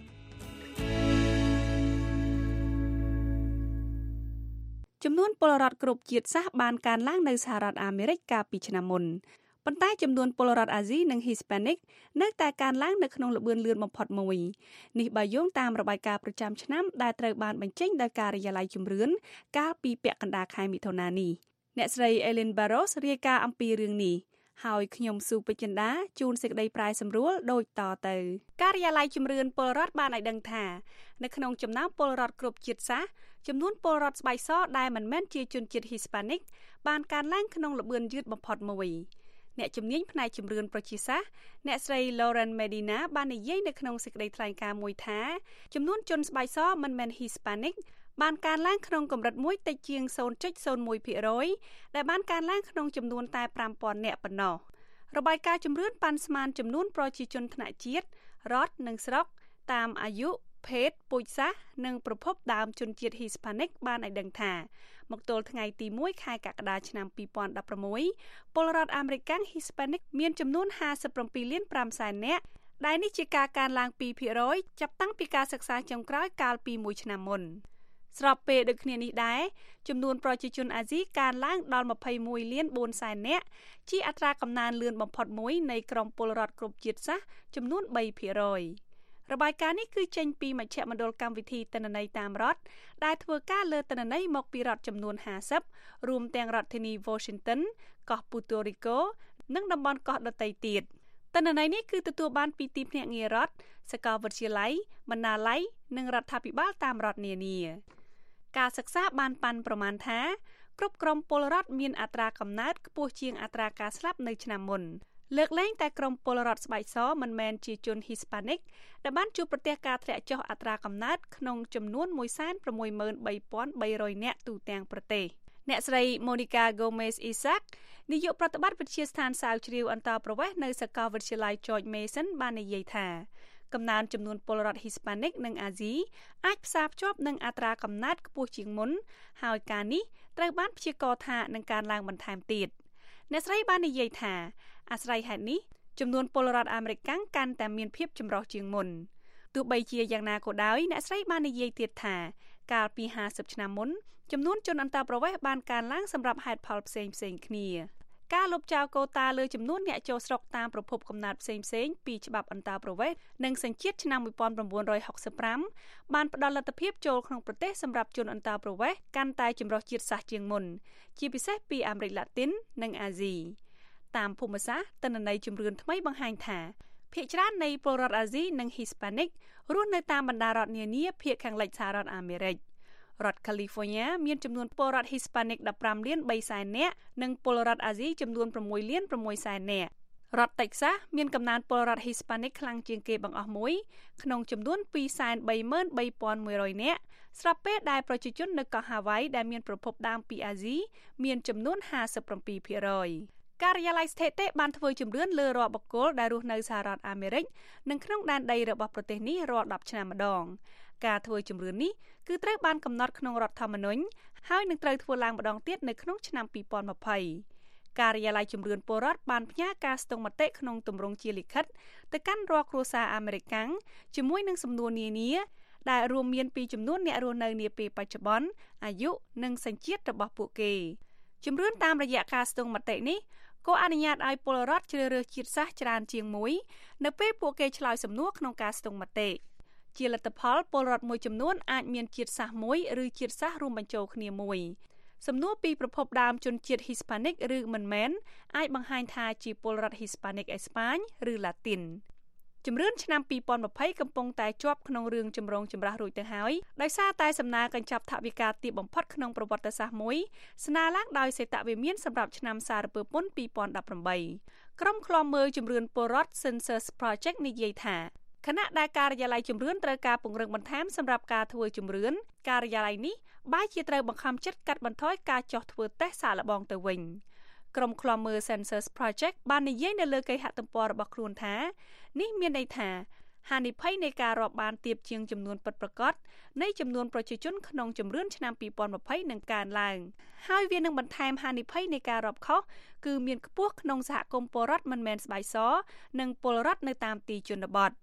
ចំនួនពលរដ្ឋគ្រប់ជាតិសាសន៍បានកើនឡើងនៅសហរដ្ឋអាមេរិកកាលពីឆ្នាំមុនប៉ុន្តែចំនួនពលរដ្ឋអាស៊ីនិង Hispanic នៅតែកើនឡើងនៅក្នុងល្បឿនលឿនបំផុតមួយនេះបើយោងតាមរបាយការណ៍ប្រចាំឆ្នាំដែលត្រូវបានបញ្ចេញដោយការិយាល័យជំរឿនកាលពីពាក់កណ្ដាលខែមិថុនានេះអ្នកស្រី Ellen Barros រាយការណ៍អំពីរឿងនេះហើយខ្ញុំស៊ូពេជ្រចិន្តាជូនសេចក្តីប្រាយសម្រួលដូចតទៅការិយាល័យជំរឿនពលរដ្ឋបានឲ្យដឹងថានៅក្នុងចំណោមពលរដ្ឋគ្រប់ជាតិសាសន៍ចំនួនពលរដ្ឋស្បែកសដែលមិនមែនជាជនជាតិ Hispanic បានកើនឡើងក្នុងល្បឿនយឺតបំផុតមួយអ្នកជំនាញផ្នែកជំរឿនប្រជាសាស្ត្រអ្នកស្រី Lauren Medina បាននិយាយនៅក្នុងសេចក្តីថ្លែងការណ៍មួយថាចំនួនជនស្បែកសមិនមែន Hispanic បានកើនឡើងក្នុងកម្រិតមួយតិចជាង ศูนย์จุดศูนย์หนึ่ง% ដែលបានកើនឡើងក្នុងចំនួនតែ ប្រាំពាន់ នាក់ប៉ុណ្ណោះរបាយការណ៍ជំរឿនប៉ាន់ស្មានចំនួនប្រជាជនថ្នាក់ជាតិរដ្ឋនិងស្រុកតាមអាយុភេទពូជសាសន៍និងប្រភពដើមជនជាតិ Hispanic បានឲ្យដឹងថាមកទល់ថ្ងៃទីមួយខែកក្កដាឆ្នាំពីរពាន់ដប់ប្រាំមួយពលរដ្ឋអាមេរិក Hispanic មានចំនួនห้าสิบเจ็ดលានប្រាំសែននាក់ដែលនេះជាការកើនឡើង ពីរ% ចាប់តាំងពីការសិក្សាចុងក្រោយកាលពីមួយឆ្នាំមុនស្របពេលដូចគ្នានេះដែរចំនួនប្រជាជនអាស៊ីកើនឡើងដល់ยี่สิบเอ็ดលានបួនសែននាក់ជាអត្រាកំណើនលឿនបំផុតមួយនៃក្រុមពលរដ្ឋគ្រប់ជាតិសាសន៍ចំនួន 三% របាយការណ៍នេះគឺចេញពីមជ្ឈមណ្ឌលកម្មវិធីទិន្នន័យតាមរដ្ឋដែលធ្វើការលើទិន្នន័យមកពីរដ្ឋចំនួនห้าสิบរួមទាំងរដ្ឋធានី Washington កោះ Puerto Rico និងតំបន់កោះដទៃទៀតទិន្នន័យនេះគឺទទួលបានពីទីភ្នាក់ងាររដ្ឋសាកលវិទ្យាល័យបណ្ណាល័យនិងរដ្ឋាភិបាលតាមរដ្ឋនានាការសិក្សាបានប៉ាន់ប្រមាណថាគ្រប់ក្រុមពលរដ្ឋមានអត្រាកំណើតខ្ពស់ជាងអត្រាការស្លាប់នៅឆ្នាំមុនលើកលែងតែក្រុមពលរដ្ឋស្បែកសមិនមែនជាជន Hispanic ដែលបានជួបប្រទះការធ្លាក់ចុះអត្រាកំណើតក្នុងចំនួនមួយសែនប្រាំមួយម៉ឺនបីពាន់បីរយ នាក់ទូទាំងប្រទេសអ្នកស្រី Monica Gomez Isaac នាយកប្រតិបត្តិវិទ្យាស្ថានស្រាវជ្រាវអន្តរប្រវេសន៍នៅសាកលវិទ្យាល័យ George Mason បាននិយាយថាកំណើនចំនួនពលរដ្ឋ Hispanic និងអាស៊ីអាចផ្សារភ្ជាប់នឹងអត្រាកំណើតខ្ពស់ជាងមុនហើយការនេះត្រូវបានព្យាករណ៍ថានឹងកើនឡើងបន្ថែមទៀតអ្នកស្រីបាននិយាយថាអាស្រ័យហេតុនេះចំនួនពលរដ្ឋអាមេរិកកាន់តែមានភាពចម្រុះជាងមុនទោះបីជាយ៉ាងណាក៏ដោយអ្នកស្រីបាននិយាយទៀតថាកាលពីห้าสิบឆ្នាំមុនចំនួនជនអន្តោប្រវេសន៍បានកើនឡើងសម្រាប់ហេតុផលផ្សេងៗគ្នាការលុបចោលកូតាលើចំនួនអ្នកចូលស្រុកតាមប្រភពកំណើតផ្សេងៗពីច្បាប់អន្តោប្រវេសន៍និងសញ្ជាតិឆ្នាំnineteen sixty-fiveបានផ្ដល់លទ្ធភាពចូលក្នុងប្រទេសសម្រាប់ជនអន្តោប្រវេសន៍កាន់តែចម្រុះជាតិសាសន៍ជាងមុនជាពិសេសពីអាមេរិកឡាទីននិងអាស៊ីតាមភូមិសាស្ត្រទិន្នន័យជំរឿនថ្មីបង្ហាញថាភាគច្រើននៃពលរដ្ឋអាស៊ីនិង Hispanic រស់នៅតាមបណ្ដារដ្ឋនានាភាគខាងលិចសហរដ្ឋអាមេរិករដ្ឋ California មានចំនួនពលរដ្ឋ Hispanic fifteenលានthreeសែននាក់និងពលរដ្ឋអាស៊ីចំនួនsixលានsixសែននាក់រដ្ឋ Texas មានកំណើនពលរដ្ឋ Hispanic ខ្លាំងជាងគេបង្អស់មួយក្នុងចំនួនtwoសែនthreeម៉ឺនthreeពាន់oneរយនាក់ស្របពេលដែលប្រជាជននៅកោះ Hawaii ដែលមានប្រភពដើមពីអាស៊ីមានចំនួនfifty-seven percentការិយាល័យស្ថិតិបានធ្វើជំរឿនលើរាល់បុគ្គលដែលរស់នៅសហរដ្ឋអាមេរិកនិងក្នុងដែនដីរបស់ប្រទេសនេះរាល់tenឆ្នាំម្ដងការធ្វើជំរឿននេះគឺត្រូវបានកំណត់ក្នុងរដ្ឋធម្មនុញ្ញហើយនឹងត្រូវធ្វើឡើងម្ដងទៀតនៅក្នុងឆ្នាំtwenty twentyការិយាល័យជំរឿនពលរដ្ឋបានផ្ញើការស្ទង់មតិក្នុងទម្រង់ជាលិខិតទៅកាន់រាល់គ្រួសារអាមេរិកជាមួយនឹងសំណួរនានាដែលរួមមានពីចំនួនអ្នករស់នៅនាពេលបច្ចុប្បន្នអាយុនិងសញ្ជាតិរបស់ពួកគេជំរឿនតាមរយៈការស្ទង់មតិនេះក៏អនុញ្ញាតឲ្យពលរដ្ឋជ្រើសរើសជាតិសាសន៍ច្រើនជាងមួយនៅពេលពួកគេឆ្លើយសំណួរក្នុងការស្ទង់មតិជាលទ្ធផលពលរដ្ឋមួយចំនួនអាចមានជាតិសាសន៍មួយឬជាតិសាសន៍រួមបញ្ចូលគ្នាមួយសំណួរពីប្រភពដើមជនជាតិ Hispanic ឬមិនមែនអាចបង្ហាញថាជាពលរដ្ឋ Hispanic អេស្ប៉ាញឬ Latin ជំរឿនឆ្នាំtwenty twentyកំពុងតែជាប់ក្នុងរឿងចម្រូងចម្រាសរួចទៅហើយដោយសារតែសំណើកញ្ចប់ថវិកាទាបបំផុតក្នុងប្រវត្តិសាស្ត្រមួយស្នើឡើងដោយសេតវិមានសម្រាប់ឆ្នាំសារពើពន្ធtwenty eighteenក្រុមឃ្លាំមើលជំរឿនពលរដ្ឋ Census Project និយាយថាខណៈដែលការិយាល័យជំរឿនត្រូវការពង្រឹងបន្ថែមសម្រាប់ការធ្វើជំរឿនការិយាល័យនេះបែរជាត្រូវបង្ខំចិត្តកាត់បន្ថយការចុះធ្វើតេស្តសាកល្បងទៅវិញក្រុមឃ្លាំមើល Census Project បាននិយាយនៅលើគេហទំព័ររបស់ខ្លួនថានេះមានន័យថាហានិភ័យនៃការរាប់បានទាបជាងចំនួនពិតប្រាកដនៃចំនួនប្រជាជនក្នុងជំរឿនឆ្នាំtwenty twentyនឹងកើនឡើងហើយវានឹងបន្ថែមហានិភ័យនៃការរាប់ខុសគឺមានខ្ពស់ក្នុងសហគមន៍ពលរដ្ឋមិនមែនស្បែកសនិងពលរដ្ឋនៅតាមទីជនបទ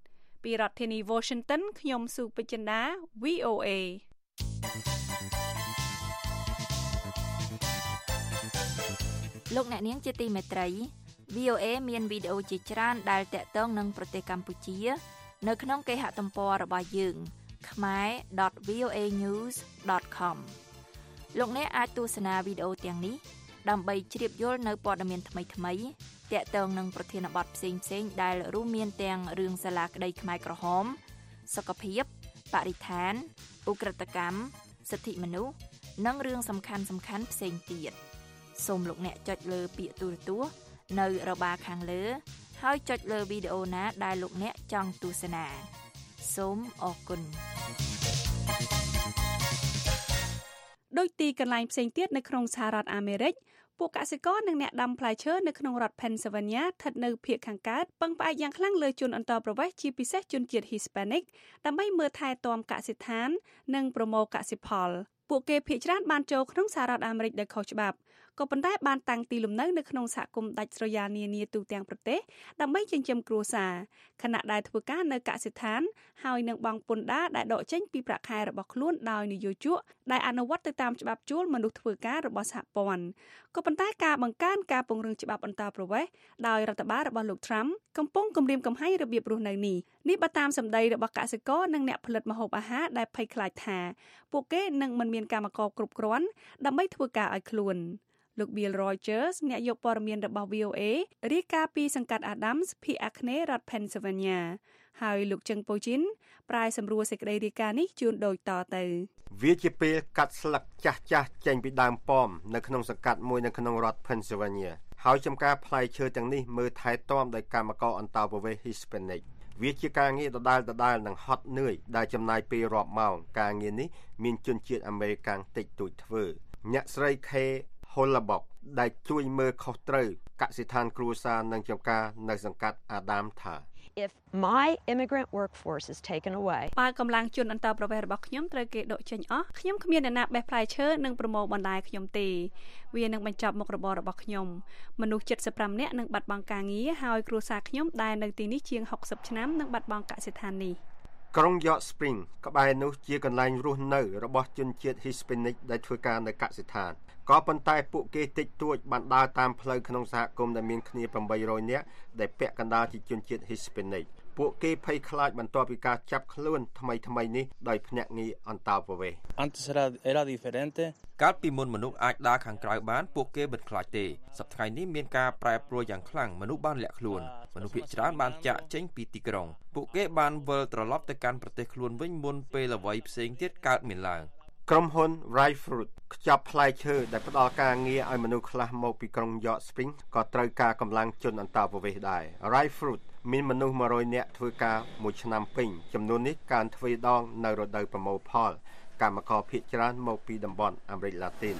ពីរដ្ឋធានី Washington ខ្ញុំស៊ូពេជ្ជន្តា វី អូ เอលោកអ្នកនាងជាទីមេត្រី វី អូ เอ មានវីដេអូជាច្រើនដែលតាក់ទងនឹងប្រទេសកម្ពុជានៅក្នុងគេហទំព័ររបស់យើង khmer dot v o a news dot com លោកអ្នកអាចទស្សនាវីដេអូទាំងនេះដើម្បីជ្រាបយល់នៅព័ត៌មានថ្មីៗតាក់ទងនឹងប្រធានបទផ្សេងៗដែលរួមមានទាំងរឿងសាលាក្តីខ្មែរក្រហមសុខភាពបរិស្ថានឧក្រិដ្ឋកម្មសិទ្ធិមនុស្សនិងរឿងសំខាន់ៗផ្សេងទៀតសូមលោកអ្នកចុចលើពាក្យទូរទស្សន៍នៅរបាខាងលើហើយចុចលើវីដេអូណាដែលលោកអ្នកចង់ទស្សនាសូមអរគុណដោយទីកន្លែងផ្សេងទៀតនៅក្នុងសហរដ្ឋអាមេរិកពួកកសិករនិងអ្នកដាំផ្លែឈើនៅក្នុងរដ្ឋ Pennsylvania ស្ថិតនៅភាគខាងកើតពឹងផ្អែកយ៉ាងខ្លាំងលើជនអន្តោប្រវេសន៍ជាពិសេសជនជាតិ Hispanic ដើម្បីមើលថែទាំកសិដ្ឋាននិងប្រមូលកសិផលពួកគេភាគច្រើនបានចូលក្នុងសហរដ្ឋអាមេរិកដោយខុសច្បាប់ក៏ប៉ុន្តែបានតាំងទីលំនៅនៅក្នុងសហគមន៍ដាច់ស្រយាលនានាទូទាំងប្រទេសដើម្បីចិញ្ចឹមគ្រួសារខណៈដែលធ្វើការនៅកសិដ្ឋានហើយនឹងបង់ពន្ធដារដែលដកចេញពីប្រាក់ខែរបស់ខ្លួនដោយនយោជកដែលអនុវត្តទៅតាមច្បាប់ជួលមនុស្សធ្វើការរបស់សហព័ន្ធក៏ប៉ុន្តែការបង្កើនការពង្រឹងច្បាប់អន្តោប្រវេសន៍ដោយរដ្ឋបាលរបស់លោក Trump កំពុងគំរាមកំហែងរបៀបរស់នៅនេះនេះបើតាមសម្ដីរបស់កសិករនិងអ្នកផលិតម្ហូបអាហារដែលភ័យខ្លាចថាពួកគេនឹងមិនមានកម្មករគ្រប់គ្រាន់ដើម្បីធ្វើការឲ្យខ្លួនលោក Bill Rogers អ្នកយកព័ត៌មានរបស់ វី អូ เอ រាយការណ៍ពីសង្កាត់ Adams ភូមិអាគ្នេយ៍រដ្ឋ Pennsylvania ហើយលោកជឹងប៉ូជីនប្រាយសម្រួលសេចក្តីរាយការណ៍នេះជូនដូចតទៅវាជាពេលកាត់ស្លឹកចាស់ចាស់ចេញពីដើមប៉មនៅក្នុងសង្កាត់មួយនៅក្នុងរដ្ឋ Pennsylvania ហើយចំការផ្លែឈើទាំងនេះមើលថែទាំដោយកម្មករអន្តោប្រវេសន៍ Hispanic វាជាការងារដដែលដដែលនិងហត់នឿយដែលចំណាយពេលរាប់ម៉ោងការងារនេះមានជនជាតិអាមេរិកាំងតិចតួចធ្វើអ្នកស្រី K Holabok ដែលជួយមើលខុសត្រូវកសិដ្ឋានគ្រួសារនិងចម្ការនៅសង្កាត់ Adam ថា If my immigrant workforce is taken away បើកម្លាំងជនអន្តោប្រវេសន៍របស់ខ្ញុំត្រូវគេដកចេញអស់ខ្ញុំគ្មានអ្នកណាបេះផ្លែឈើនិងប្រមូលបន្លែខ្ញុំទេវានឹងបញ្ចប់មុខរបររបស់ខ្ញុំមនុស្សជិតសិបប្រាំនាក់នឹងបាត់បង់ការងារហើយគ្រួសារខ្ញុំដែលនៅទីនេះជាងហុកសិបឆ្នាំនឹងបាត់បង់កសិដ្ឋាននេះក្រុង York Spring ក្បែរនោះជាកន្លែងរស់នៅរបស់ជនជាតិ Hispanic ដែលធ្វើការនៅកសិដ្ឋានក៏ប៉ុន្តែពួកគេតិចតួចបានដើរតាមផ្លូវក្នុងសហគមន៍ដែលមានគ្នាeight hundredនាក់ដែលពាក់កណ្ដាលជាជនជាតិ Hispanic ពួកគេភ័យខ្លាចបន្ទាប់ពីការចាប់ខ្លួនថ្មីថ្មីនេះដោយភ្នាក់ងារអន្តោប្រវេសន៍ Antes era era diferente កាលពីមុនមនុស្សអាចដើរខាងក្រៅបានពួកគេមិនខ្លាចទេសប្តាហ៍នេះមានការប្រែប្រួលយ៉ាងខ្លាំងមនុស្សបានលាក់ខ្លួនមនុស្សភាគច្រើនបានចាកចេញពីទីក្រុងពួកគេបានវិលត្រឡប់ទៅកាន់ប្រទេសខ្លួនវិញមុនពេលអ្វីផ្សេងទៀតកើតមានឡើងក្រុមហ៊ុន Ripe Fruit ខ្ចប់ផ្លែឈើដែលផ្ដល់ការងារឲ្យមនុស្សខ្លះមកពីក្រុង York Spring ក៏ត្រូវការកម្លាំងជនអន្តោប្រវេសន៍ដែរ Ripe Fruit មានមនុស្សone hundredនាក់ធ្វើការមួយឆ្នាំពេញចំនួននេះកើនទ្វេដងនៅរដូវប្រមូលផលកម្មករភាគច្រើនមកពីតំបន់អាមេរិកឡាទីន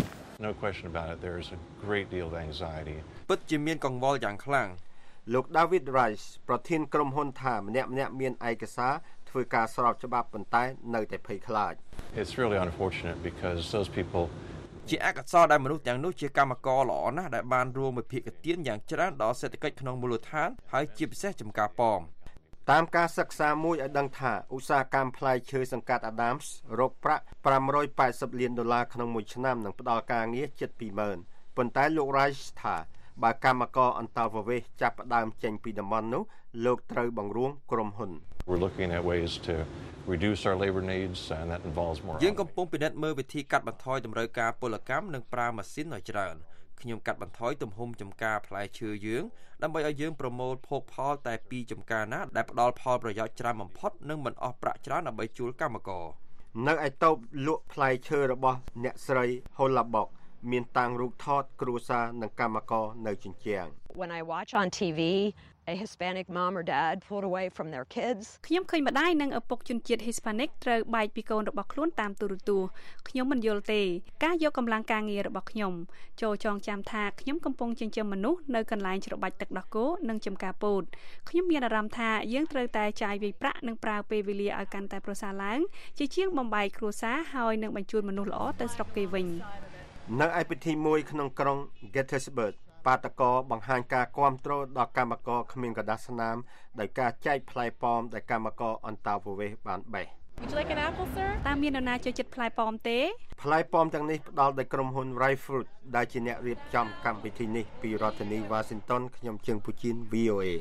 No question about it there is a great deal of anxiety ពិតជាមានកង្វល់យ៉ាងខ្លាំងលោក David Rice ប្រធានក្រុមហ៊ុនថាម្នាក់ម្នាក់មានឯកសារធ្វើការស្របច្បាប់ប៉ុន្តែនៅតែភ័យខ្លាច It's really unfortunate because those people ជាអកុសលដែលមនុស្សទាំងនោះជាកម្មករល្អណាស់ដែលបានរួមមួយភាគទានយ៉ាងច្រើនដល់សេដ្ឋកិច្ចក្នុងមូលដ្ឋានហើយជាពិសេសចំការប៉មតាមការសិក្សាមួយឲ្យដឹងថាឧស្សាហកម្មផ្លែឈើសង្កាត់ Adams រកប្រាក់five hundred eightyលានដុល្លារក្នុងមួយឆ្នាំនិងផ្ដល់ការងារជិតtwo thousandប៉ុន្តែលោក Rice ថាបើកម្មករអន្តោប្រវេសន៍ចាប់ផ្ដើមចេញពីតំបន់នោះលោកត្រូវបង្រួមក្រុមហ៊ុន We're looking at ways to reduce our labor needs and that involves more យើងកំពុងពិនិត្យមើលវិធីកាត់បន្ថយតម្រូវការពលកម្មនិងប្រើម៉ាស៊ីនឲ្យច្រើនខ្ញុំកាត់បន្ថយទំហំចំការផ្លែឈើយើងដើម្បីឲ្យយើងប្រមូលភោគផលតែពីចំការណាដែលផ្ដល់ផលប្រយោជន៍ច្រើនបំផុតនិងមិនអស់ប្រាក់ច្រើនដើម្បីជួលកម្មករនៅឯតូបលក់ផ្លែឈើរបស់អ្នកស្រី Holabok មានតាំងរូបថតគ្រួសារនិងកម្មករនៅជញ្ជាំង When I watch on T V a Hispanic mom or dad pulled away from their kids ខ្ញុំឃើញម្ដាយនិងឪពុកជនជាតិ Hispanic ត្រូវបែកពីកូនរបស់ខ្លួនតាមទូរទស្សន៍ខ្ញុំមិនយល់ទេការយកកម្លាំងការងាររបស់ខ្ញុំចូលចងចាំថាខ្ញុំកំពុងចិញ្ចឹមមនុស្សនៅកន្លែងច្របាច់ទឹកដោះគោនិងចំការពោតខ្ញុំមានអារម្មណ៍ថាយើងត្រូវតែចាយវាយប្រាក់និងប្រើពេលវេលាឲ្យកាន់តែប្រសើរឡើងជាជាងបំបែកគ្រួសារហើយនឹងបញ្ជូនមនុស្សល្អទៅស្រុកគេវិញនៅឯពិធីមួយក្នុងក្រុង Gettysburg បាតកោបង្ហាញការគាំទ្រដល់កម្មករគ្មានក្រដាសស្នាមដោយការចែកផ្លែប៉ោមដែលកម្មករអន្តោប្រវេសន៍បានបេះ Would you like an apple, sir? តាមមាននរណាចូលចិត្តផ្លែប៉ោមទេផ្លែប៉ោមទាំងនេះផ្ដល់ដោយក្រុមហ៊ុន Rai Fruit ដែលជាអ្នករៀបចំកម្មវិធីនេះពីរដ្ឋធានី Washington ខ្ញុំជើងពូជីន វី អូ เอ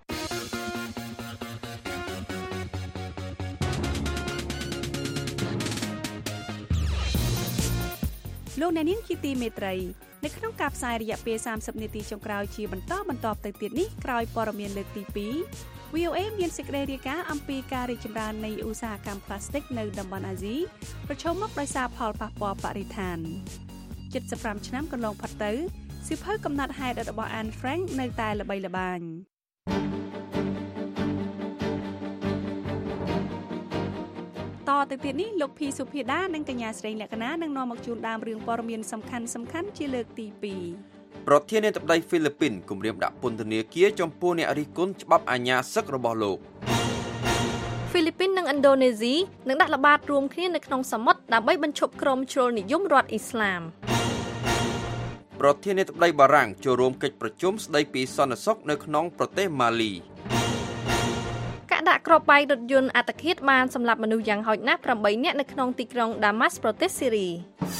លោកអ្នកនាងជាទីមេត្រីនៅក្នុងការផ្សាយរយៈពេលសាមសិបនាទីចុងក្រោយជាបន្តបន្តទៅទៀតនេះក្រោយព័ត៌មានលើកទីពីរ វី អូ เอ មានសេចក្តីរាយការណ៍អំពីការរីកចម្រើននៃឧស្សាហកម្មផ្លាស្ទិកនៅតំបន់អាស៊ីប្រឈមមុខដោយសារផលប៉ះពាល់បរិស្ថានជិតសិបห้าឆ្នាំកន្លងផុតទៅសៀវភៅកំណត់ហេតុរបស់ Anne Frank នៅតែល្បីល្បាញតទៅទៀតនេះលោកភីសុភាដានិងកញ្ញាស្រីលក្ខណានឹងនាំមកជូនដើមរឿងព័ត៌មានសំខាន់សំខាន់ជាលើកទីពីរប្រធានាធិបតីហ្វីលីពីនគម្រាមដាក់ពន្ធនាគារចំពោះអ្នករិះគន់ច្បាប់អាញាសឹករបស់លោកហ្វីលីពីននិងឥណ្ឌូនេស៊ីនឹងដាក់ល្បាតរួមគ្នានៅក្នុងសមុទ្រដើម្បីបញ្ឈប់ក្រុមជ្រុលនិយមរដ្ឋអ៊ីស្លាមប្រធានាធិបតីបារាំងចូលរួមកិច្ចប្រជុំស្តីពីសន្តិសុខនៅក្នុងប្រទេសម៉ាលីការដាក់គ្រាប់បែករថយន្តអត្តឃាតបានសម្លាប់មនុស្សយ៉ាងហោចណាស់ប្រាំបីនាក់នៅក្នុងទីក្រុងដាម៉ាស់ប្រទេសស៊ីរី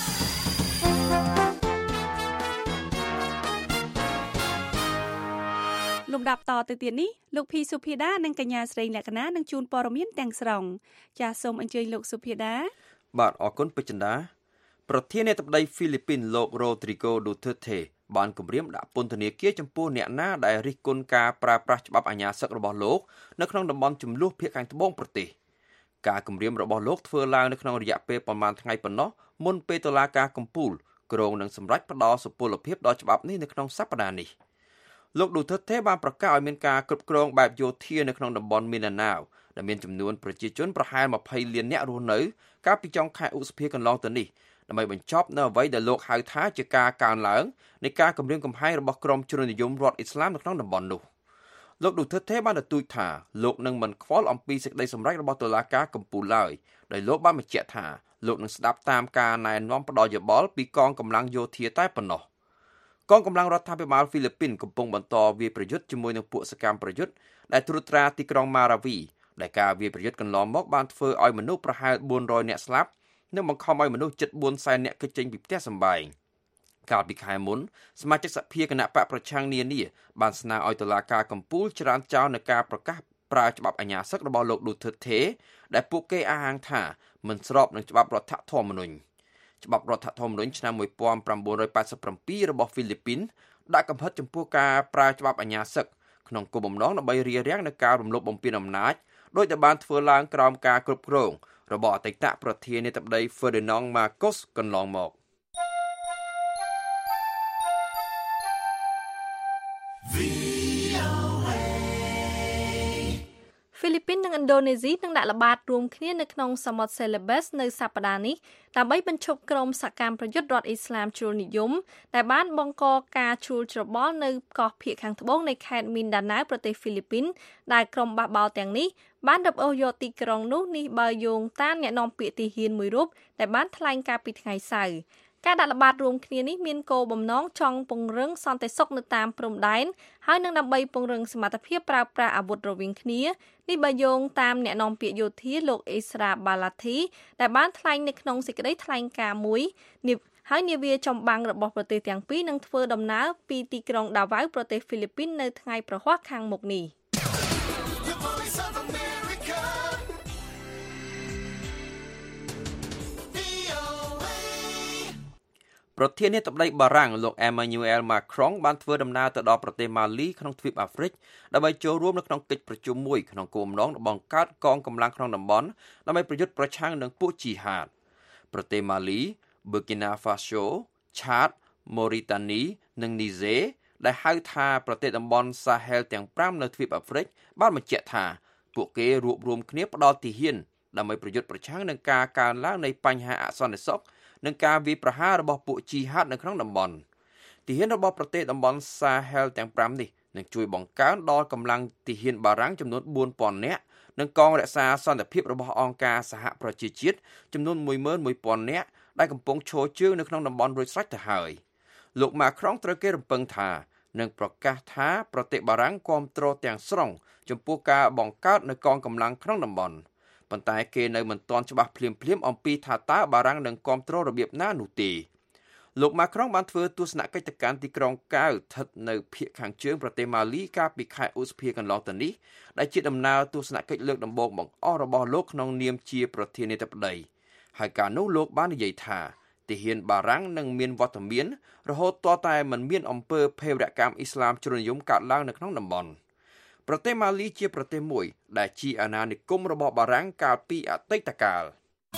លំដាប់តទៅទៀតនេះលោកភីសុភាដានិងកញ្ញាស្រីលក្ខណានឹងជូនព័ត៌មានទាំងស្រុងចាសសូមអញ្ជើញលោកសុភាដាបាទអរគុណពេជ្រចិន្តាប្រធានាធិបតីហ្វីលីពីនលោក Rodrigo Duterte បានគម្រាមដាក់ពន្ធនាគារចំពោះអ្នកណាដែលរិះគន់ការប្រើប្រាស់ច្បាប់អាញាសឹករបស់លោកនៅក្នុងតំបន់ចំនួនភាគខាងត្បូងប្រទេសការគម្រាមរបស់លោកធ្វើឡើងនៅក្នុងរយៈពេលប្រមាណថ្ងៃប៉ុណ្ណោះមុនពេលតុលាការកំពូលគ្រងនឹងសម្រេចផ្តល់សុពលភាពដល់ច្បាប់នេះនៅក្នុងសប្តាហ៍នេះលោក Duterte បានប្រកាសឲ្យមានការគ្រប់គ្រងបែបយោធានៅក្នុងតំបន់ Mindanao ដែលមានចំនួនប្រជាជនប្រហែលยี่สิบលាននាក់រស់នៅកាលពីចុងខែឧសភាកន្លងទៅនេះដើម្បីបញ្ចប់នៅអ្វីដែលលោកហៅថាជាការកើនឡើងនៃការគំរាមកំហែងរបស់ក្រុមជ្រុលនិយមរដ្ឋអ៊ីស្លាមនៅក្នុងតំបន់នោះលោក Duterte បានទទូចថាលោកនឹងមិនខ្វល់អំពីសេចក្តីសម្រេចរបស់តុលាការកំពូលឡើយដោយលោកបានបញ្ជាក់ថាលោកនឹងស្ដាប់តាមការណែនាំផ្ដល់យោបល់ពីកងកម្លាំងយោធាតែប៉ុណ្ណោះកងកម្លាំងរដ្ឋាភិបាលហ្វីលីពីនកំពុងបន្តវាយប្រយុទ្ធជាមួយនឹងពួកសកម្មប្រយុទ្ធដែលត្រួតត្រាទីក្រុងម៉ារ៉ាវីដែលការវាយប្រយុទ្ធកន្លងមកបានធ្វើឲ្យមនុស្សប្រហែលបួនរយនាក់ស្លាប់និងបង្ខំឲ្យមនុស្សជិតបួនសែននាក់គេចចេញពីផ្ទះសម្បែងកាលពីខែមុនសមាជិកសភាគណៈបកប្រឆាំងនានាបានស្នើឲ្យតុលាការកំពូលច្រានចោលនៅការប្រកាសប្រើច្បាប់អាញាសឹករបស់លោក Duterte ដែលពួកគេអះអាងថាមិនស្របនឹងច្បាប់រដ្ឋធម្មនុញ្ញច្បាប់រដ្ឋធម្មនុញ្ញឆ្នាំnineteen eighty-sevenរបស់ហ្វីលីពីនដាក់កំហិតចំពោះការប្រើច្បាប់អាញាសឹកក្នុងគោលបំណងដើម្បីរារាំងនឹងការរំលោភបំពានអំណាចដោយតែបានធ្វើឡើងក្រោមការគ្រប់គ្រងរបស់អតីតប្រធានាធិបតី Ferdinand Marcos កន្លងមកហ្វីលីពីននិងឥណ្ឌូនេស៊ីនឹងដាក់ល្បាតរួមគ្នានៅក្នុងសមុទ្រ Celebes នៅសប្តាហ៍នេះដើម្បីបញ្ឈប់ក្រុមសកម្មប្រយុទ្ធរដ្ឋអ៊ីស្លាមជ្រុលនិយមដែលបានបង្កការជួលច្របល់នៅកោះភាគខាងត្បូងនៃខេត្ត Mindanao ប្រទេសហ្វីលីពីនដែលក្រុមបះបោរទាំងនេះបានរឹបអូសយកទីក្រុងនោះនេះបើយោងតាមអ្នកនាំពាក្យទាហានមួយរូបដែលបានថ្លែងការពីថ្ងៃសៅរ៍ការដាក់ល្បាតរួមគ្នានេះមានគោលបំណងចង់ពង្រឹងសន្តិសុខនៅតាមព្រំដែនហើយនឹងដើម្បីពង្រឹងសមត្ថភាពប្រើប្រាស់អាវុធរវាងគ្នានេះបើយោងតាមអ្នកនាំពាក្យយោធាលោកអេស្រាបាឡាធីដែលបានថ្លែងនៅក្នុងសេចក្តីថ្លែងការណ៍មួយហើយនាវាចម្បាំងរបស់ប្រទេសទាំងពីរនឹងធ្វើដំណើរពីទីក្រុងដាវ៉ៅប្រទេសហ្វីលីពីននៅថ្ងៃប្រហ័សខាងមុខនេះប្រធានាធិបតីបារាំងលោក Emmanuel Macron បានធ្វើដំណើរទៅដល់ប្រទេសម៉ាលីក្នុងទ្វីបអាហ្វ្រិកដើម្បីចូលរួមនៅក្នុងកិច្ចប្រជុំមួយក្នុងគោលបំណងបង្កើតកងកម្លាំងក្នុងតំបន់ដើម្បីប្រយុទ្ធប្រឆាំងនឹងពួកជីហាតប្រទេសម៉ាលី Burkina Faso, Chad, Mauritania និង Niger ដែលហៅថាប្រទេសតំបន់ Sahel ទាំងfiveនៅទ្វីបអាហ្វ្រិកបានបញ្ជាក់ថាពួកគេរួបរวมគ្នាផ្ដល់ទាហានដើម្បីប្រយុទ្ធប្រឆាំងនឹងការកើនឡើងនៃបញ្ហាអសន្តិសុខនិងការវាយប្រហាររបស់ពួកជីហាតនៅក្នុងតំបន់ទាហានរបស់ប្រទេសតំបន់ Sahel ទាំងfiveនេះនឹងជួយបង្កើនដល់កម្លាំងទាហានបារាំងចំនួនfour thousandនាក់និងកងរក្សាសន្តិភាពរបស់អង្គការសហប្រជាជាតិចំនួនeleven thousandនាក់ដែលកំពុងឈរជើងនៅក្នុងតំបន់រួចស្រេចទៅហើយលោក Macron ត្រូវគេរំពឹងថានិងប្រកាសថាប្រទេសបារាំងគាំទ្រទាំងស្រុងចំពោះការបង្កើតនូវកងកម្លាំងក្នុងតំបន់ប៉ុន្តែគេនៅមិនទាន់ច្បាស់ភ្លាមៗអំពីថាតើបារាំងនឹងគាំទ្ររបៀបណានោះទេលោកម៉ាក្រុងបានធ្វើទស្សនកិច្ចទៅកាន់ទីក្រុងកាវស្ថិតនៅភាគខាងជើងប្រទេសម៉ាលីកាលពីខែឧសភាកន្លងទៅនេះដែលជាដំណើរទស្សនកិច្ចលើកដំបូងបង្អស់របស់លោកក្នុងនាមជាប្រធានាធិបតីហើយកាលនោះលោកបាននិយាយថាទាហានបារាំងនឹងមានវត្តមានរហូតទាល់តែមិនមានអំពើភេរវកម្មអ៊ីស្លាមជ្រុលនិយមកើតឡើងនៅក្នុងតំបន់ប្រទេសម៉ាលីជាប្រទេសមួយដែលជាអាណានិគមរបស់បារាំងកាលពីអតីតកាល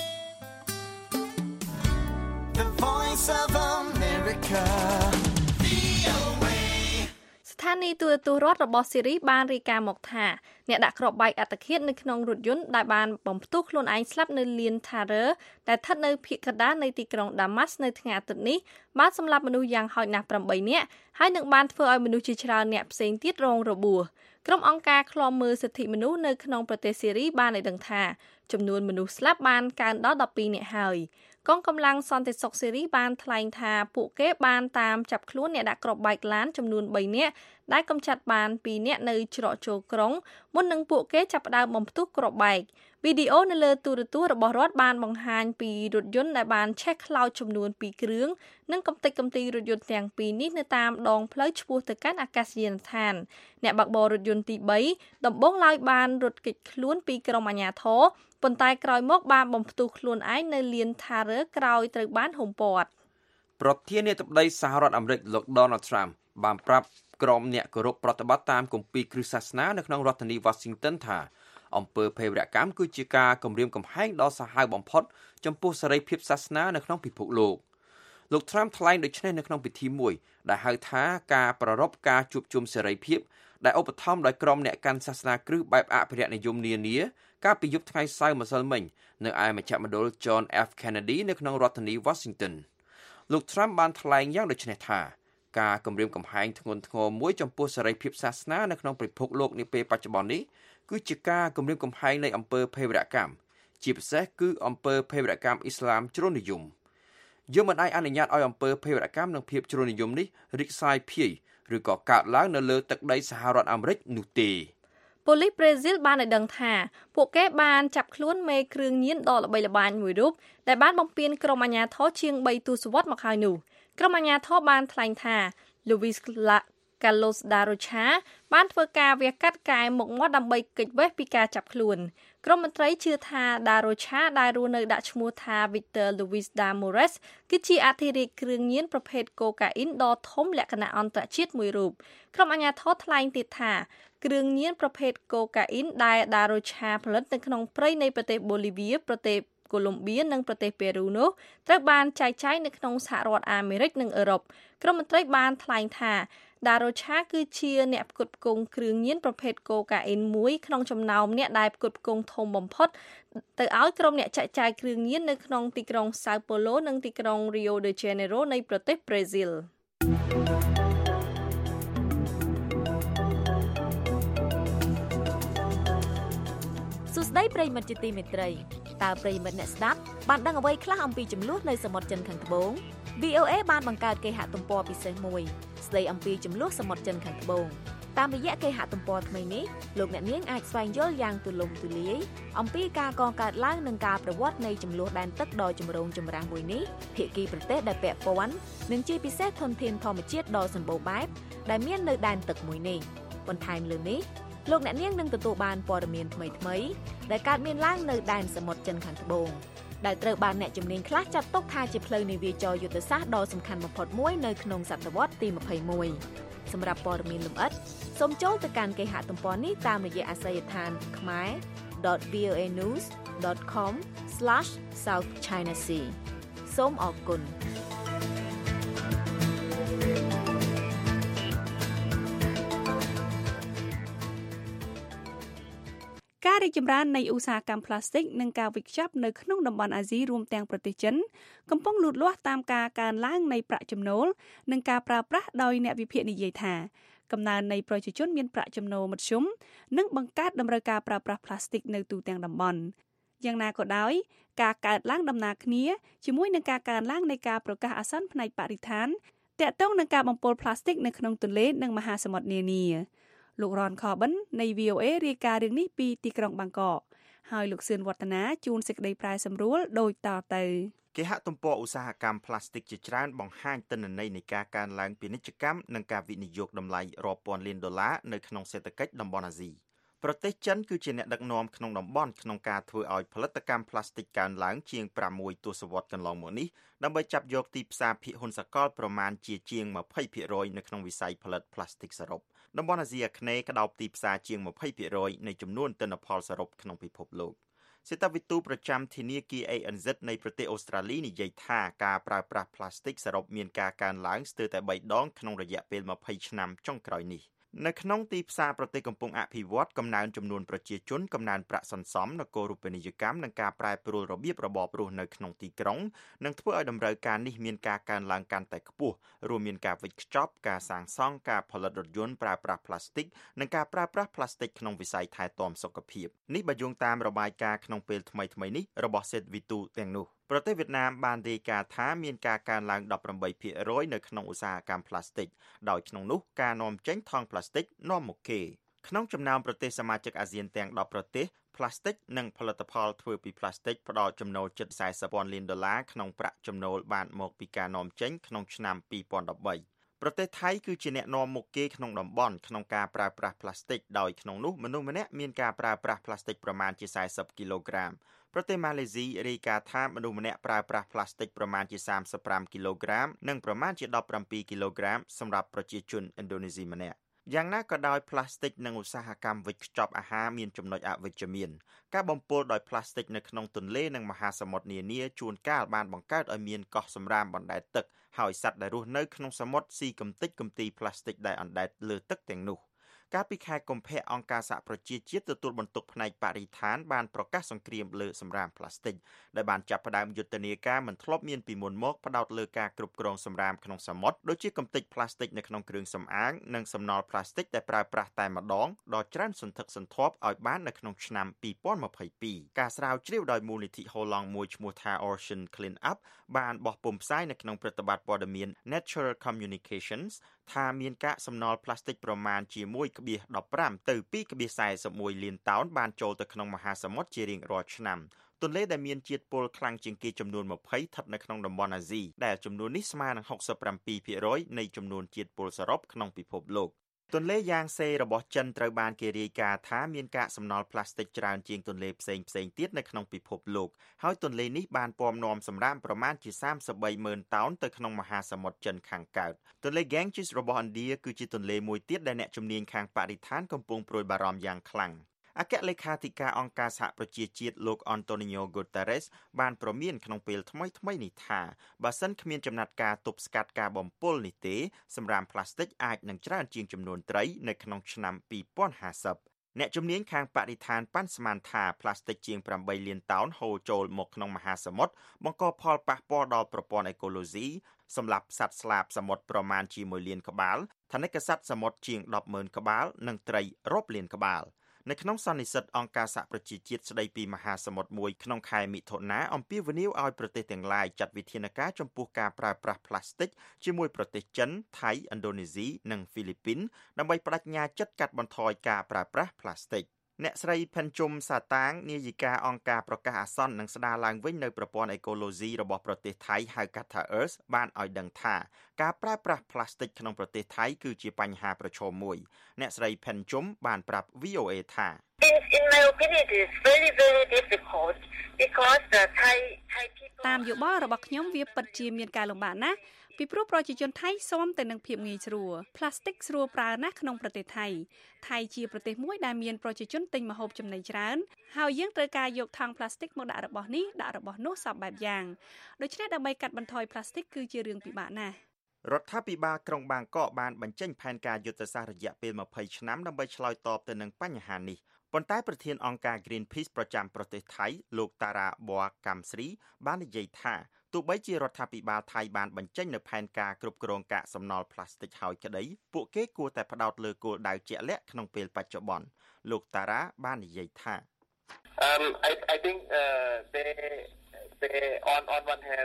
ស្ថានីយទូរទស្សន៍រដ្ឋរបស់សេរីបានរាយការណ៍មកថាអ្នកដាក់គ្រាប់បែកអត្តឃាតនៅក្នុងរថយន្តដែលបានបំផ្ទុះខ្លួនឯងស្លាប់នៅលាន Tarer ដែលស្ថិតនៅភាគកណ្ដាលនៃទីក្រុង Damas នៅថ្ងៃអាទិត្យនេះបានសម្លាប់មនុស្សយ៉ាងហោចណាស់ប្រាំបីនាក់ហើយនឹងបានធ្វើឲ្យមនុស្សជាច្រើនអ្នកផ្សេងទៀតរងរបួសក្រុមអង្គការឃ្លាំមើលសិទ្ធិមនុស្សនៅក្នុងប្រទេសសេរីបានឲ្យដឹងថាចំនួនមនុស្សស្លាប់បានកើនដល់ដប់ពីរនាក់ហើយកងកម្លាំងសន្តិសុខសេរីបានថ្លែងថាពួកគេបានតាមចាប់ខ្លួនអ្នកដាក់គ្រាប់បែកឡានចំនួនបីនាក់ដែលកំចាត់បានពីរនាក់នៅច្រកចូលក្រុងមុននឹងពួកគេចាប់ផ្ដើមបំផ្ទុះគ្រាប់បែកវីដេអូនៅលើទូរទស្សន៍របស់រដ្ឋបានបង្ហាញពីរថយន្តដែលបានឆេះខ្លោចចំនួនពីរគ្រឿងនិងកំទេចកំទីរថយន្តទាំងពីរនេះនៅតាមដងផ្លូវឆ្ពោះទៅកាន់អាកាសយានដ្ឋានអ្នកបើកបររថយន្តទីបីដំបូងឡើយបានរត់គេចខ្លួនពីក្រុមអាជ្ញាធរប៉ុន្តែក្រោយមកបានបំផ្ទុះខ្លួនឯងនៅលាន Tarer ក្រោយត្រូវបានហុំព័ទ្ធប្រធានាធិបតីសហរដ្ឋអាមេរិកលោក Donald Trump បានប្រាប់ក្រុមអ្នកគោរពប្រតិបត្តិតាមគម្ពីរគ្រឹះសាសនានៅក្នុងរដ្ឋធានី Washington ថាអំពើភេរវកម្មគឺជាការគំរាមកំហែងដ៏សាហាវបំផុតចំពោះសេរីភាពសាសនានៅក្នុងពិភពលោកលោក Trump ថ្លែងដូចនេះនៅក្នុងពិធីមួយដែលហៅថាការប្រារព្ធការជួបជុំសេរីភាពដែលឧបត្ថម្ភដោយក្រុមអ្នកកាន់សាសនាគ្រឹះបែបអភិរក្សនិយមនានាកាលពីយប់ថ្ងៃសៅរ៍ម្សិលមិញនៅឯមជ្ឈមណ្ឌល John F Kennedy នៅក្នុងរដ្ឋធានី Washington លោក Trump បានថ្លែងយ៉ាងដូចនេះថាការគំរាមកំហែងធ្ងន់ធ្ងរមួយចំពោះសេរីភាពសាសនានៅក្នុងពិភពលោកនាពេលបច្ចុប្បន្ននេះគឺជាការគំរាមកំហែងនៃអំពើភេរវកម្មជាពិសេសគឺអំពើភេរវកម្មអ៊ីស្លាមជ្រុលនិយមយើងមិនអាចអនុញ្ញាតឲ្យអំពើភេរវកម្មនិងភាពជ្រុលនិយមនេះរីកសាយភាយឬក៏កើតឡើងនៅលើទឹកដីសហរដ្ឋអាមេរិកនោះទេប៉ូលីសប្រេស៊ីលបានឲ្យដឹងថាពួកគេបានចាប់ខ្លួនមេគ្រឿងញៀនដ៏ល្បីល្បាញមួយរូបដែលបានបំពានក្រុមអាជ្ញាធរជាងបីទសវត្សរ៍មកហើយនោះក្រុមអាជ្ញាធរបានថ្លែងថា Luis Carlos da Rocha បានធ្វើការវះកាត់កែមុខមាត់ដើម្បីគេចវេះពីការចាប់ខ្លួនក្រុមមន្ត្រីជឿថា da Rocha ដែលរស់នៅដាក់ឈ្មោះថា Victor Luis da Mores គឺជាអធិរាជគ្រឿងញៀនប្រភេទកូកាអ៊ីនដ៏ធំលក្ខណៈអន្តរជាតិមួយរូបក្រុមអាជ្ញាធរថ្លែងទៀតថាគ្រឿងញៀនប្រភេទកូកាអ៊ីនដែល da Rocha ផលិតនៅក្នុងព្រៃនៃប្រទេសបូលីវីប្រទេសកូឡុំបៀនិងប្រទេសប៉េរូនោះត្រូវបានចែកចាយនៅក្នុងសហរដ្ឋអាមេរិកនិងអឺរ៉ុបក្រុមមន្ត្រីបានថ្លែងថាដារ៉ូឆាគឺជាអ្នកផ្គត់ផ្គង់គ្រឿងញៀនប្រភេទកូកាអ៊ីនមួយក្នុងចំណោមអ្នកដែលផ្គត់ផ្គង់ធំបំផុតទៅឲ្យក្រុមអ្នកចែកចាយគ្រឿងញៀននៅក្នុងទីក្រុងសាវប៉ូឡូនិងទីក្រុងរីយ៉ូដេជេណេរ៉ូនៃប្រទេសប្រេស៊ីលសួស្តីប្រិយមិត្តជាទីមេត្រីតើប្រិយមិត្តអ្នកស្ដាប់បានដឹងអ្វីខ្លះអំពីចំនួននៅសមុទ្រចិនខាងត្បូង វី អូ អេ បានបង្កើតគេហទំព័រពិសេសមួយស្ដីអំពីចំនួនសមុទ្រចិនខាងត្បូងតាមរយៈគេហទំព័រថ្មីនេះលោកអ្នកនាងអាចស្វែងយល់យ៉ាងទូលំទូលាយអំពីការកកើតឡើងនិងការប្រវត្តិនៃចំនួនដែនទឹកដ៏ចម្រូងចម្រាសមួយនេះភាគីប្រទេសដែលពាក់ព័ន្ធនិងជាពិសេសធនធានធម្មជាតិដ៏សម្បូរបែបដែលមាននៅដែនទឹកមួយនេះបន្ថែមលើនេះលោកអ្នកនាងនឹងទទួលបានព័ត៌មានថ្មីៗដែលកើតមានឡើងនៅដែនសមុទ្រចិនខាងត្បូងដែលត្រូវបានអ្នកជំនាញខ្លះចាត់ទុកថាជាផ្លូវនាវាចរយុទ្ធសាស្ត្រដ៏សំខាន់បំផុតមួយនៅក្នុងសតវត្សទីម្ភៃមួយ សម្រាប់ព័ត៌មានលម្អិតសូមចូលទៅកាន់គេហទំព័រនេះតាមរយៈអាសយដ្ឋាន ខមែរ ដត វី អូ អេ ញូស ដត ខម ស្លាស សាវថ ឆៃណា ស៊ី សូមអរគុណការរីកចម្រើននៃឧស្សាហកម្មផ្លាស្ទិកនិងការវេចខ្ចប់នៅក្នុងតំបន់អាស៊ីរួមទាំងប្រទេសចិនកំពុងលូតលាស់តាមការកើនឡើងនៃប្រាក់ចំណូលនិងការប្រើប្រាស់ដោយអ្នកវិភាគនិយាយថាកំណើននៃប្រជាជនមានប្រាក់ចំណូលមធ្យមនិងបង្កើតតម្រូវការប្រើប្រាស់ផ្លាស្ទិកនៅទូទាំងតំបន់យ៉ាងណាក៏ដោយការកើតឡើងដំណាលគ្នាជាមួយនឹងការកើនឡើងនៃការប្រកាសអាសន្នផ្នែកបរិស្ថានតាក់ទងនឹងការបំពុលប្លាស្ទិកនៅក្នុងទន្លេនិងមហាសមុទ្រនានាលោករ៉នខបិននៃ វី អូ เอ រាយការណ៍រឿងនេះពីទីក្រុងបាងកកហើយលោកសឿនវឌ្ឍនាជួនសេចក្តីប្រែសម្រួលដូចតទៅគេហទំព័រឧស្សាហកម្មប្លាស្ទិកជាច្រើនបង្ហាញទិន្នន័យនៃការកើនឡើងពាណិជ្ជកម្មនិងការវិនិយោគតម្លៃរាប់ពាន់លានដុល្លារនៅក្នុងសេដ្ឋកិច្ចតំបន់អាស៊ីប្រទេសចិនគឺជាអ្នកដឹកនាំក្នុងតំបន់ក្នុងការធ្វើឲ្យផលិតកម្មប្លាស្ទិកកើនឡើងជាង6ទសវត្សរ៍កន្លងមកនេះដើម្បីចាប់យកទីផ្សារភាគហ៊ុនសកលប្រមាណជាជាង20%នៅក្នុងវិស័យផលិតប្លាស្ទិកសរុបតំបន់អាស៊ីអាគ្នេយ៍ក្តោបទីផ្សារជាង20%នៃចំនួនទិន្នផលសរុបក្នុងពិភពលោកសេតវិទូប្រចាំធនាគារ เอ เอ็น ซี នៃប្រទេសអូស្ត្រាលីនិយាយថាការប្រើប្រាស់ប្លាស្ទិកសរុបមានការកើនឡើងស្ទើរតែបីដងក្នុងរយៈពេល20ឆ្នាំចុងក្រោយនេះនៅក្នុងទីផ្សារប្រទេសកំពុងអភិវឌ្ឍកំណើនចំនួនប្រជាជនកំណើនប្រាក់សន្សំនគររូបនីយកម្មនិងការប្រែប្រួលរបៀបរបបរស់នៅក្នុងទីក្រុងនឹងធ្វើឲ្យតម្រូវការនេះមានការកើនឡើងកាន់តែខ្ពស់រួមមានការវេចខ្ចប់ការសាងសង់ការផលិតរថយន្តប្រើប្រាស់ប្លាស្ទិកនិងការប្រើប្រាស់ប្លាស្ទិកក្នុងវិស័យថែទាំសុខភាពនេះបើយោងតាមរបាយការណ៍ក្នុងពេលថ្មីៗនេះរបស់សេតវីទូទាំងនោះប្រទេសវៀតណាមបានរាយការណ៍ថាមានការកើនឡើង18%នៅក្នុងឧស្សាហកម្មប្លាស្ទិកដោយក្នុងនោះការនាំចេញថង់ប្លាស្ទិកនាំមុខគេក្នុងចំណោមប្រទេសសមាជិកអាស៊ានទាំងដប់ប្រទេសប្លាស្ទិកនិងផលិតផលធ្វើពីប្លាស្ទិកផ្ដល់ចំណូលជិតสี่สิบពាន់លានដុល្លារក្នុងប្រាក់ចំណូលបានមកពីការនាំចេញក្នុងឆ្នាំពីរពាន់ដប់បីប្រទេសថៃគឺជាអ្នកនាំមុខគេក្នុងតំបន់ក្នុងការប្រើប្រាស់ប្លាស្ទិកដោយក្នុងនោះមនុស្សម្នាក់មានការប្រើប្រាស់ប្លាស្ទិកប្រមាណជាสี่สิบគីឡូក្រាមប្រទេសម៉ាឡេស៊ីរាយការណ៍ថាមនុស្សម្នាក់ប្រើប្រាស់ប្លាស្ទិកប្រមាណជា三十五គីឡូក្រាមនិងប្រមាណជា17គីឡូក្រាមសម្រាប់ប្រជាជនឥណ្ឌូនេស៊ីម្នាក់យ៉ាងណាក៏ដោយប្លាស្ទិកនិងឧស្សាហកម្មវេចខ្ចប់អាហារមានចំណុចអវិជ្ជមានការបំពុលដោយប្លាស្ទិកនៅក្នុងទន្លេនិងមហាសមុទ្រនានាជួនកាលបានបង្កើតឲ្យមានកោះសម្រាមបណ្ដែតទឹកហើយសត្វដែលរស់នៅក្នុងសមុទ្រស៊ីកម្ទេចកម្ទីប្លាស្ទិកដែលអណ្ដែតលើទឹកទាំងនោះកាលពីខែកុម្ភៈអង្គការសហប្រជាជាតិទទួលបន្ទុកផ្នែកបរិស្ថានបានប្រកាសសង្គ្រាមលើសម្រាមប្លាស្ទិកដែលបានចាប់ផ្ដើមយុទ្ធនាការមិនធ្លាប់មានពីមុនមកផ្ដោតលើការគ្រប់គ្រងសម្រាមក្នុងសមុទ្រដូចជាកម្ទេចប្លាស្ទិកនៅក្នុងគ្រឿងសម្អាងនិងសំណល់ប្លាស្ទិកដែលប្រើប្រាស់តែម្ដងដ៏ច្រើនសន្ធឹកសន្ធាប់ឲ្យបាននៅក្នុងឆ្នាំពីរពាន់ម្ភៃពីរការស្រាវជ្រាវដោយមូលនិធិហូឡង់មួយឈ្មោះថា Ocean Clean Up បានបោះពុម្ពផ្សាយនៅក្នុងព្រឹត្តិបတ်ព័ត៌មាន Nature Communications ថាមានកាកសំណល់ប្លាស្ទិកប្រមាណជាមួយដប់ប្រាំទៅពីរដប់สี่สิบเอ็ดលានតោនបានចូលទៅក្នុងមហាសមុទ្រជារៀងរាល់ឆ្នាំទន្លេដែលមានជាតិពុលខ្លាំងជាងគេចំនួនยี่สิบស្ថិតនៅក្នុងតំបន់អាស៊ីដែលចំនួននេះស្មើនឹងหกสิบเจ็ดភាគរយនៃចំនួនជាតិពុលសរុបក្នុងពិភពលោកទន្លេយ៉ាងសេរបស់ចិនត្រូវបានគេរាយការណ៍ថាមានកាកសំណល់ប្លាស្ទិកច្រើនជាងទន្លេផ្សេងផ្សេងទៀតនៅក្នុងពិភពលោកហើយទន្លេនេះបានពំនាំសម្រាមប្រមាណជា三十三ម៉ឺនតោនទៅក្នុងមហាសមុទ្រចិនខាងកើតទន្លេ Ganges របស់ឥណ្ឌាគឺជាទន្លេមួយទៀតដែលអ្នកជំនាញខាងបរិស្ថានកំពុងព្រួយបារម្ភយ៉ាងខ្លាំងអគ្គលេខាធិការអង្គការសហប្រជាជាតិលោក Antonio Guterres បានប្រមានក្នុងពេលថ្មីថ្មីនេះថាបើសិនគ្មានចំណាត់ការទប់ស្កាត់ការបំពុលនេះទេសម្រាមប្លាស្ទិកអាចនឹងច្រើនជាងចំនួនត្រីនៅក្នុងឆ្នាំពីរពាន់ห้าสิบអ្នកជំនាញខាងបរិស្ថានប៉ាន់ស្មានថាប្លាស្ទិកជាងeightលានតោនហូរចូលមកក្នុងមហាសមុទ្របង្កផលប៉ះពាល់ដល់ប្រព័ន្ធអេកូឡូស៊ីសម្រាប់សត្វស្លាបសមុទ្រប្រមាណជាមួយលានក្បាលថនិកសត្វសមុទ្រជាងដប់ម៉ឺនក្បាលនិងត្រីរាប់លានក្បាលនៅក្នុងសន្និសីទអង្គការសហប្រជាជាតិស្ដីពីមហាសមុទ្រមួយក្នុងខែមិថុនាអំពាវនាវឲ្យប្រទេសទាំងឡាយចាត់វិធានការចំពោះការប្រើប្រាស់ប្លាស្ទិកជាមួយប្រទេសចិនថៃឥណ្ឌូនេស៊ីនិងហ្វីលីពីនដើម្បីបដិញ្ញាចិត្តកាត់បន្ថយការប្រើប្រាស់ប្លាស្ទិកអ្នកស្រីផិនជុំសាតាងនាយិកាអង្គការប្រកាសអាសន្ននិងស្ដារឡើងវិញនៅប្រព័ន្ធអេកូឡូស៊ីរបស់ប្រទេសថៃហៅកាត់ថា Earth បានឲ្យដឹងថាការប្រើប្រាស់ប្លាស្ទិកក្នុងប្រទេសថៃគឺជាបញ្ហាប្រឈមមួយអ្នកស្រីផិនជុំបានប្រាប់ វី អូ เอ ថា In, in my opinion it is very very difficult because the Thai Thai people តាមយោបល់របស់ខ្ញុំវាពិតជាមានការលំបាកណាស់ពីព្រោះប្រជាជនថៃស៊ាំទៅនឹងភាពងាយស្រួលប្លាស្ទិកស្រួលប្រើណាស់ក្នុងប្រទេសថៃថៃជាប្រទេសមួយដែលមានប្រជាជនទិញម្ហូបចំណីច្រើនហើយយើងត្រូវការយកថង់ប្លាស្ទិកមកដាក់របស់នេះដាក់របស់នោះសពបែបយ៉ាងដូច្នេះដើម្បីកាត់បន្ថយប្លាស្ទិកគឺជារឿងពិបាកណាស់រដ្ឋាភិបាលក្រុងបាងកកបានបញ្ចេញផែនការយុទ្ធសាស្ត្ររយៈពេលยี่สิบឆ្នាំដើម្បីឆ្លើយតបទៅនឹងបញ្ហានេះប៉ុន្តែប្រធានអង្គការ Greenpeace ប្រចាំប្រទេសថៃលោកតារ៉ាប៊ាកាំស្រីបាននិយាយថាទោះបីជារដ្ឋាភិបាលថៃបានបញ្ចេញនូវផែនការគ្រប់គ្រងកាកសំណល់ប្លាស្ទិកហើយក្តីពួកគេគួរតែផ្ដោតលើគោលដៅជាក់លាក់ក្នុងពេលបច្ចុប្បន្នលោកតារ៉ាបាននិយាយថា Um I I think uh they they on on one hand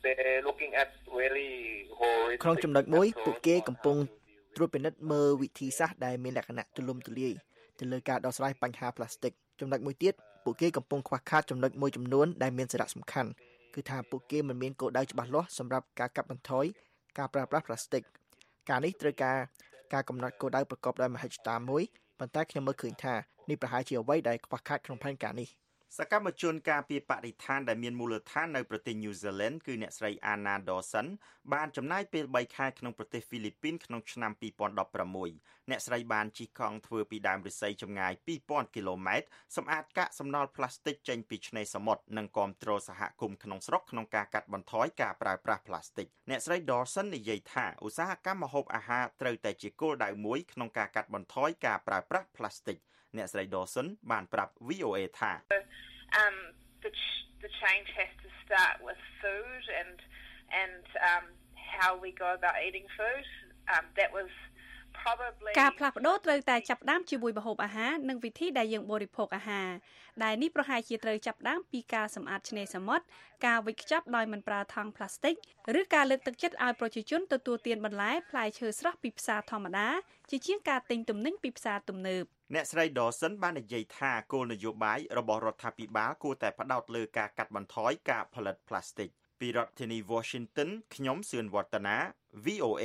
they're looking at very horrific ក្នុងចំណុចមួយពួកគេកំពុងត្រួតពិនិត្យមើលវិធីសាស្ត្រដែលមានលក្ខណៈទូលំទូលាយទៅលើការដោះស្រាយបញ្ហាផ្លាស្ទិកចំណុចមួយទៀតពួកគេកំពុងខ្វះខាតចំណុចមួយចំនួនដែលមានសារៈសំខាន់គឺថាពួកគេមិនមានគោលដៅច្បាស់លាស់សម្រាប់ការកាត់បន្ថយការប្រើប្រាស់ផ្លាស្ទិកការនេះត្រូវការការកំណត់គោលដៅប្រកបដោយមហិច្ឆតាមួយប៉ុន្តែខ្ញុំមើលឃើញថានេះប្រហែលជាអ្វីដែលខ្វះខាតក្នុងផែនការនេះសកម្មជនការពារបរិស្ថានដែលមានមូលដ្ឋាននៅប្រទេសញូហ្សេឡង់គឺអ្នកស្រី Anna Dawson បានចំណាយពេលបីខែក្នុងប្រទេសហ្វីលីពីនក្នុងឆ្នាំពីរពាន់ដប់ប្រាំមួយអ្នកស្រីបានជិះកង់ធ្វើពីដើមឫស្សីចម្ងាយពីរពាន់គីឡូម៉ែត្រសម្អាតកាកសំណល់ផ្លាស្ទិកចេញពីឆ្នេរសមុទ្រនិងគាំទ្រសហគមន៍ក្នុងស្រុកក្នុងការកាត់បន្ថយការប្រើប្រាស់ផ្លាស្ទិកអ្នកស្រី Dawson និយាយថាឧស្សាហកម្មម្ហូបអាហារត្រូវតែជាគោលដៅមួយក្នុងការកាត់បន្ថយការប្រើប្រាស់ផ្លាស្ទិកអ្នកស្រី Dawson បានប្រាប់ V O A ថា Um, the, ch- the change has to start with food and and um, how we go about eating food. Um, that was probably ការផ្លាស់ប្ដូរត្រូវតែចាប់ផ្ដើមជាមួយម្ហូបអាហារនិងវិធីដែលយើងបរិភោគអាហារដែលនេះប្រហែលជាត្រូវចាប់ផ្ដើមពីការសម្អាតឆ្នេរសមុទ្រការវេចខ្ចប់ដោយមិនប្រើថង់ប្លាស្ទិកឬការលើកទឹកចិត្តឲ្យប្រជាជនទទួលទានបន្លែផ្លែឈើស្រស់ពីផ្សារធម្មតាជាជាងការទិញទំនិញពីផ្សារទំនើបអ្នកស្រី Dawson បាននិយាយថាគោលនយោបាយរបស់រដ្ឋាភិបាលគួរតែផ្ដោតលើការកាត់បន្ថយការផលិតផ្លាស្ទិកពីរដ្ឋធានី Washington ខ្ញុំសឿនវឌ្ឍនា V O A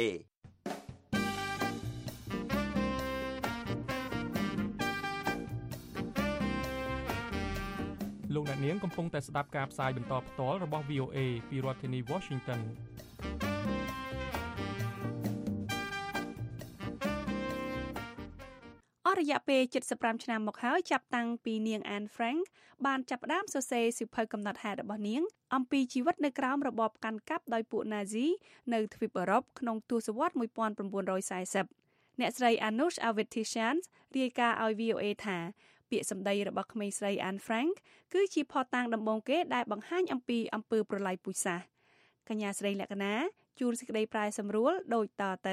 លោកអ្នកនាងកំពុងតែស្ដាប់ការផ្សាយបន្តផ្ទាល់របស់ V O A ពីរដ្ឋធានី Washington អស់រយៈពេលជិតសិបប្រាំឆ្នាំមកហើយចាប់តាំងពីនាង Anne Frank បានចាប់ផ្ដើមសរសេរសៀវភៅកំណត់ហេតុរបស់នាងអំពីជីវិតនៅក្រោមរបបកាន់កាប់ដោយពួកណាស៊ីនៅទ្វីបអឺរ៉ុបក្នុងទសវត្សរ៍nineteen fortyអ្នកស្រី Anush Avedishan រាយការណ៍ឲ្យ V O A ថាពាក្យសម្ដីរបស់ក្មេងស្រី Anne Frank គឺជាភស្តុតាងដំបូងគេដែលបង្ហាញអំពីអំពើប្រល័យពូជសាសន៍កញ្ញាស្រីលក្ខណាជួនសេចក្តីប្រែសម្រួលដូចតទៅ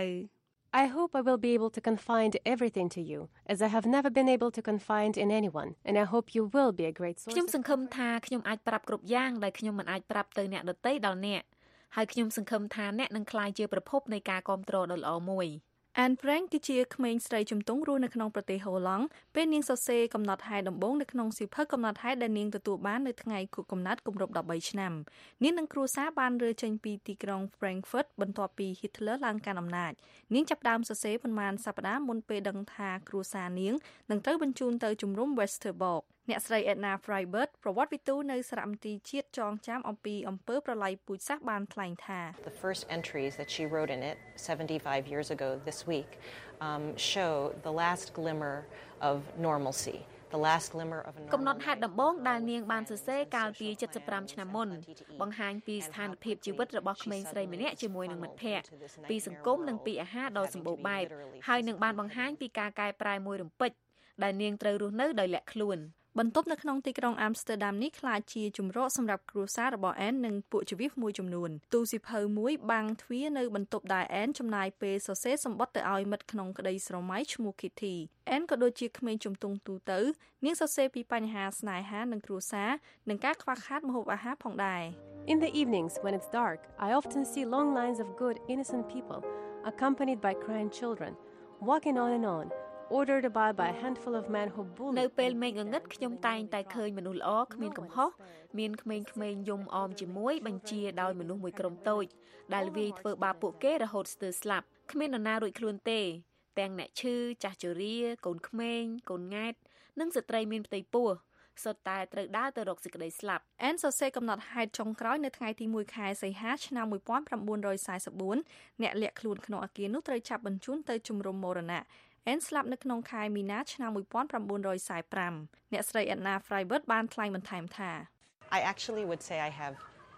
I hope I will be able to confide everything to you, as I have never been able to confide in anyone, and I hope you will be a great source. ខ្ញុំសង្ឃឹមថាខ្ញុំអាចប្រាប់គ្រប់យ៉ាងដែលខ្ញុំមិនអាចប្រាប់ទៅអ្នកដទៃដល់អ្នកហើយខ្ញុំសង្ឃឹមថាអ្នកនឹងក្លាយជាប្រភពនៃការគាំទ្រដ៏ល្អមួយ Anne Frank គឺជាក្មេងស្រីជំទង់រស់នៅក្នុងប្រទេសហូឡង់ពេលនាងសរសេរកំណត់ហេតុដំបូងនៅក្នុងសៀវភៅកំណត់ហេតុដែលនាងទទួលបាននៅថ្ងៃខួបកំណត់គម្រប់13ឆ្នាំនាងនិងគ្រួសារបានរើចេញពីទីក្រុង Frankfurt បន្ទាប់ពី Hitler ឡើងកាន់អំណាចនាងចាប់ផ្ដើមសរសេរប៉ុន្មានសប្តាហ៍មុនពេលដឹងថាគ្រួសារនាងនឹងត្រូវបញ្ជូនទៅជំរំ Westerbork អ្នកស្រី Edna Freiberg ប្រវត្តិវិទូនៅសារមន្ទីរជាតិចងចាំអំពីអំពើប្រល័យពូជសាសន៍បានថ្លែងថា The first entries that she wrote in it seventy-five years ago this week um, show the last glimmer of normalcy. The last glimmer of a normal កំណត់ហេតុដំបូងដែលនាងបានសរសេរកាលពីseventy-fiveឆ្នាំមុនបង្ហាញពីស្ថានភាពជីវិតរបស់ក្មេងស្រីម្នាក់ជាមួយនឹងមិត្តភ័ក្តិពីសង្គមនិងពីអាហារដ៏សម្បូរបែបហើយនឹងបានបង្ហាញពីការកែប្រែមួយរំពេចដែលនាងត្រូវរស់នៅដោយលាក់ខ្លួនបន្ទប់នៅក្នុងទីក្រុង Amsterdam នេះក្លាយជាជម្រកសម្រាប់គ្រួសាររបស់ Anne និងពួកចវិសមួយចំនួនទូសៀវភៅមួយបាំងទ្វារនៅបន្ទប់ដែល Anne ចំណាយពេលសរសេរសម្បត្តិទៅឲ្យមិត្តក្នុងក្តីស្រមៃឈ្មោះ Kitty Anne ក៏ដូចជាក្មេងជំទង់ទូទៅនាងសរសេរពីបញ្ហាស្នេហានិងគ្រួសារនិងការខ្វះខាតម្ហូបអាហារផងដែរ In the evenings when it's dark, I often see long lines of good, innocent people, accompanied by crying children, walking on and on.ordered by by a handful of men who bullied នៅពេលមេឃងងឹតខ្ញុំតែងតែឃើញមនុស្សល្អគ្មានកំហុសមានក្មេងៗយំអមជាមួយបញ្ជាដោយមនុស្សមួយក្រុមតូចដែលវាយធ្វើបាបពួកគេរហូតស្ទើរស្លាប់គ្មាននរណារួចខ្លួនទេទាំងអ្នកឈឺចាស់ជរាកូនក្មេងកូនង៉ែតនិងស្ត្រីមានផ្ទៃពោះសុទ្ធតែត្រូវដើរទៅរកសេចក្តីស្លាប់ Anne សរសេរកំណត់ហេតុចុងក្រោយនៅថ្ងៃទីoneខែសីហាឆ្នាំnineteen forty-fourអ្នកលាក់ខ្លួនក្នុងអគារនោះត្រូវចាប់បញ្ជូនទៅជំរំមរណៈAnne ស្លាប់នៅក្នុងខែមីនាឆ្នាំnineteen forty-fiveអ្នកស្រី Edna Freiberg បានថ្លែងបន្ថែមថា I actually would say I have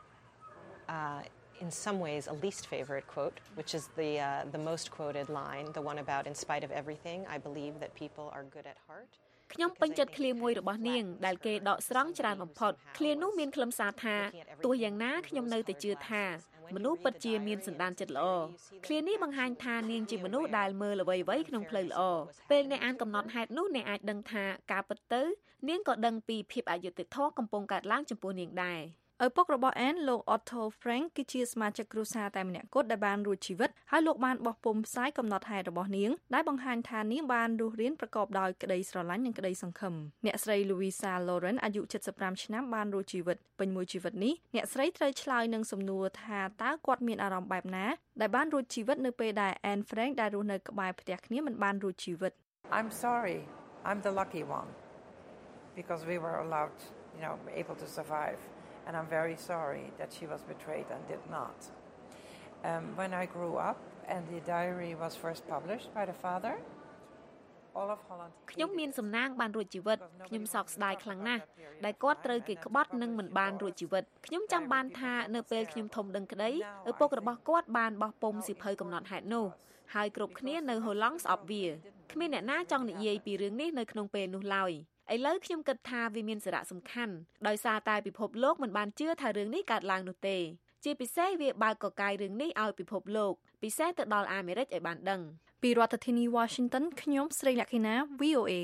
uh, in some ways a least favorite quote which is the uh, the most quoted line the one about in spite of everything I believe that people are good at heart ខ្ញុំពេញចិត្តឃ្លាមួយរបស់នាងដែលគេដកស្រង់ច្រើនបំផុតឃ្លានោះមានខ្លឹមសារថាទោះយ៉ាងណាខ្ញុំនៅតែជឿថាមនុស្សពិតជាមានសន្តានចិត្តល្អឃ្លានេះបង្ហាញថានាងជាមនុស្សដែលមើលអ្វីៗក្នុងផ្លូវល្អពេលអ្នកអានកំណត់ហេតុនោះអ្នកអាចដឹងថាការពិតទៅនាងក៏ដឹងពីភាពអយុត្តិធម៌កំពុងកើតឡើងចំពោះនាងដែរឪពុករបស់ Anne លោក Otto Frank គឺជាសមាជិកគ្រួសារតែម្នាក់គត់ដែលបានរួចជីវិតហើយលោកបានបោះពុម្ពផ្សាយកំណត់ហេតុរបស់នាងដែលបង្ហាញថានាងបានរស់រានប្រកបដោយក្តីស្រឡាញ់និងក្តីសង្ឃឹមអ្នកស្រី Louisa Lauren អាយុเจ็ดสิบห้าឆ្នាំបានរួចជីវិតពេញមួយជីវិតនេះអ្នកស្រីត្រូវឆ្លើយនឹងសំណួរថាតើគាត់មានអារម្មណ៍បែបណាដែលបានរួចជីវិតនៅពេលដែល Anne Frank ដែលរស់នៅក្បែរផ្ទះគ្នាមិនបានរួចជីវិត I'm sorry. I'm the lucky one because we were allowed, you know, able to survive. And I'm very sorry that she was betrayed and did not. Um, when I grew up and the diary was first published by the father, all of Holland ខ្ញុំមានសំណាងបានរួចជីវិតខ្ញុំសោកស្ដាយខ្លាំងណាស់ដែលគាត់ត្រូវគេក្បត់និងមិនបានរួចជីវិតខ្ញុំចាំបានថានៅពេលខ្ញុំធំដឹងក្តីឪពុករបស់គាត់បានបោះពុម្ពសៀវភៅកំណត់ហេតុនោះហើយគ្រប់គ្នានៅហូឡង់ស្អប់វាគ្មានអ្នកណាចង់និយាយពីរឿងនេះនៅក្នុងពេលនោះឡើយឥឡូវខ្ញុំគិតថាវាមានសារៈសំខាន់ដោយសារតែពិភពលោកមិនបានជឿថារឿងនេះកើតឡើងនោះទេជាពិសេសវាបើកកកាយរឿងនេះឲ្យពិភពលោកពិសេសទៅដល់អាមេរិកឲ្យបានដឹងពីរដ្ឋធានី Washington ខ្ញុំស្រីលក្ខិណា វី អូ เอ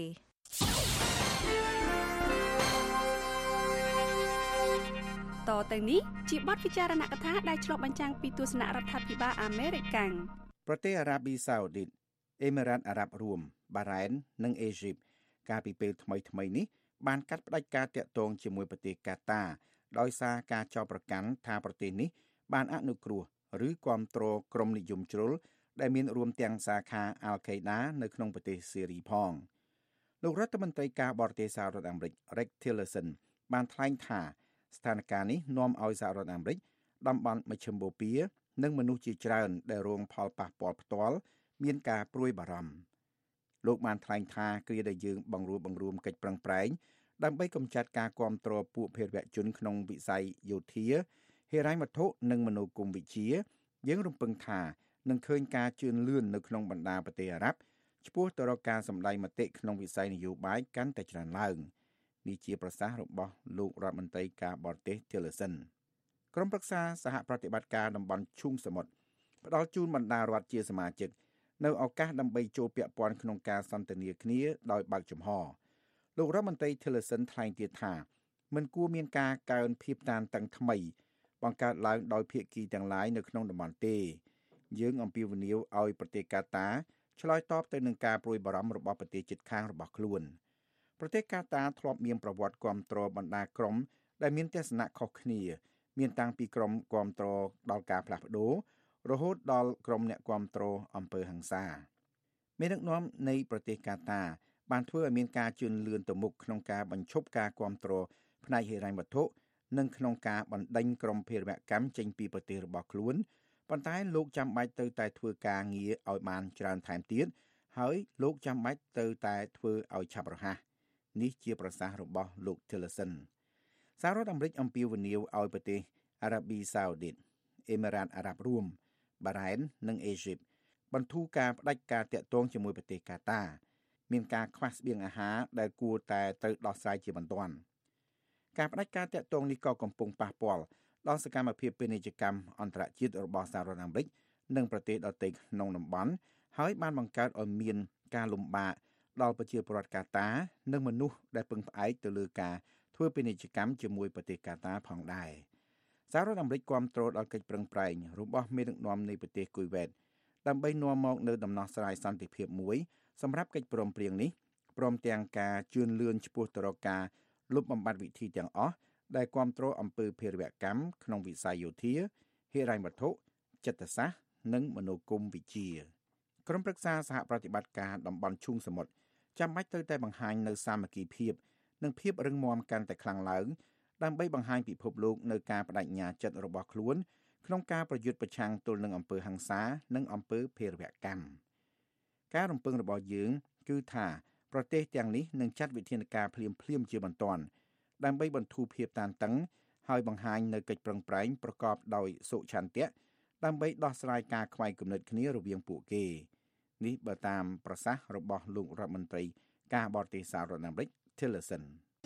តទៅនេះជាបទពិចារណកថាដែលឆ្លុះបញ្ចាំងពីទស្សនៈរដ្ឋាភិបាលអាមេរិកកាំងប្រទេសអារ៉ាប៊ីសាអូឌីតអេមីរ៉ាតអារ៉ាប់រួមបារ៉ែននិងអេស៊ីបកាលពីពេលថ្មីថ្មីនេះបានកាត់ផ្តាច់ការតាក់ទងជាមួយប្រទេសកាតាដោយសារការចោទប្រកាន់ថាប្រទេសនេះបានអនុគ្រោះឬគាំទ្រក្រុមនិយមជ្រុលដែលមានរួមទាំងសាខាអាល់ខេដានៅក្នុងប្រទេសស៊េរីផងលោករដ្ឋមន្ត្រីការបរទេសសហរដ្ឋអាមេរិក Rex Tillerson បានថ្លែងថាស្ថានភាពនេះនាំឲ្យសហរដ្ឋអាមេរិកតំបន់មជ្ឈិមបូព៌ានិងមនុស្សជាច្រើនដែលរងផលប៉ះពាល់ផ្ទាល់មានការព្រួយបារម្ភលោកបានថ្លែងថាគ្រាដែលយើងបង្រួបបង្រួមកិច្ចប្រឹងប្រែងដើម្បីកម្ចាត់ការគាំទ្រពួកភេរវជនក្នុងវិស័យយោធាហិរញ្ញវត្ថុនិងមនោគមវិជ្ជាយើងរំពឹងថានឹងឃើញការជឿនលឿននៅក្នុងបណ្ដាប្រទេសអារ៉ាប់ឆ្ពោះទៅរកការសម្ដែងមតិក្នុងវិស័យនយោបាយកាន់តែច្រើនឡើងនេះជាប្រសាសន៍របស់លោករដ្ឋមន្ត្រីការបរទេស Tillerson ក្រុមប្រឹក្សាសហប្រតិបត្តិការតំបន់ឈូងសមុទ្រផ្ដល់ជូនបណ្ដារដ្ឋជាសមាជិកនៅឱកាសដើម្បីចូលពាក់ព័ន្ធក្នុងការសន្ទនាគ្នាដោយបើកចំហលោករដ្ឋមន្ត្រី Tillerson ថ្លែងទៀតថាមិនគួរមានការកើនភាពតានតឹងថ្មីបង្កើតឡើងដោយភាគីទាំងឡាយនៅក្នុងតំបន់ទេយើងអំពាវនាវឲ្យប្រទេសកាតាឆ្លើយតបទៅនឹងការព្រួយបារម្ភរបស់ប្រទេសជិតខាងរបស់ខ្លួនប្រទេសកាតាធ្លាប់មានប្រវត្តិគាំទ្របណ្ដាក្រុមដែលមានទស្សនៈខុសគ្នាមានតាំងពីក្រុមគាំទ្រដល់ការផ្លាស់ប្ដូររហូតដល់ក្រុមអ្នកគាំទ្រអំពើហិង្សាមេដឹកនាំនៃប្រទេសកាតាបានធ្វើឲ្យមានការជឿនលឿនទៅមុខក្នុងការបញ្ឈប់ការគាំទ្រផ្នែកហិរញ្ញវត្ថុនិងក្នុងការបណ្ដេញក្រុមភេរវកម្មចេញពីប្រទេសរបស់ខ្លួនប៉ុន្តែលោកចាំបាច់ទៅតែធ្វើការងារឲ្យបានច្រើនថែមទៀតហើយលោកចាំបាច់ទៅតែធ្វើឲ្យឆាប់រហ័សនេះជាប្រសាសន៍របស់លោក Tillerson សហរដ្ឋអាមេរិកអំពាវនាវឲ្យប្រទេសអារ៉ាប៊ីសាអូឌីតអេមីរ៉ាតអារ៉ាប់រួមបារ៉ែននិងអេស៊ីបបន្ធូរការផ្ដាច់ការតាក់ទងជាមួយប្រទេសកាតាមានការខ្វះស្បៀងអាហារដែលគួរតែត្រូវដោះស្រាយជាបន្ទាន់ការផ្ដាច់ការតាក់ទងនេះក៏កំពុងប៉ះពាល់ដល់សកម្មភាពពាណិជ្ជកម្មអន្តរជាតិរបស់សហរដ្ឋអាមេរិកនិងប្រទេសដទៃក្នុងតំបន់ហើយបានបង្កើតឲ្យមានការលំបាកដល់ប្រជាពលរដ្ឋកាតានិងមនុស្សដែលពឹងផ្អែកទៅលើការធ្វើពាណិជ្ជកម្មជាមួយប្រទេសកាតាផងដែរសហរដ្ឋអាមេរិកគាំទ្រដល់កិច្ចប្រឹងប្រែងរបស់មេដឹកនាំនៃប្រទេសគុយវ៉េតដើម្បីនាំមកនូវដំណោះស្រាយសន្តិភាពមួយសម្រាប់កិច្ចព្រមព្រៀងនេះព្រមទាំងការជឿនលឿនឆ្ពោះទៅរកការលុបបំបាត់វិធីទាំងអស់ដែលគាំទ្រអំពើភេរវកម្មក្នុងវិស័យយោធាហិរញ្ញវត្ថុចិត្តសាស្ត្រនិងមនោគមវិជ្ជាក្រុមប្រឹក្សាសហប្រតិបត្តិការតំបន់ឈូងសមុទ្រចាំបាច់ត្រូវតែបង្ហាញនូវសាមគ្គីភាពនិងភាពរឹងមាំកាន់តែខ្លាំងឡើងដើម្បីបង្ហាញពិភពលោកនៅការបដិញ្ញាចិត្តរបស់ខ្លួនក្នុងការប្រយុទ្ធប្រឆាំងទល់នឹងអំពើហិង្សានិងអំពើភេរវកម្មការរំពឹងរបស់យើងគឺថាប្រទេសទាំងនេះនឹងចាត់វិធានការភ្លាមៗជាបន្ទាន់ដើម្បីបន្ធូរភាពតានតឹងហើយបង្ហាញនូវកិច្ចប្រឹងប្រែងប្រកបដោយសុឆន្ទៈដើម្បីដោះស្រាយការខ្វែងគំនិតគ្នារវាងពួកគេនេះបើតាមប្រសាសន៍របស់លោករដ្ឋមន្ត្រីការបរទេសសហរដ្ឋអាមេរិក Tillerson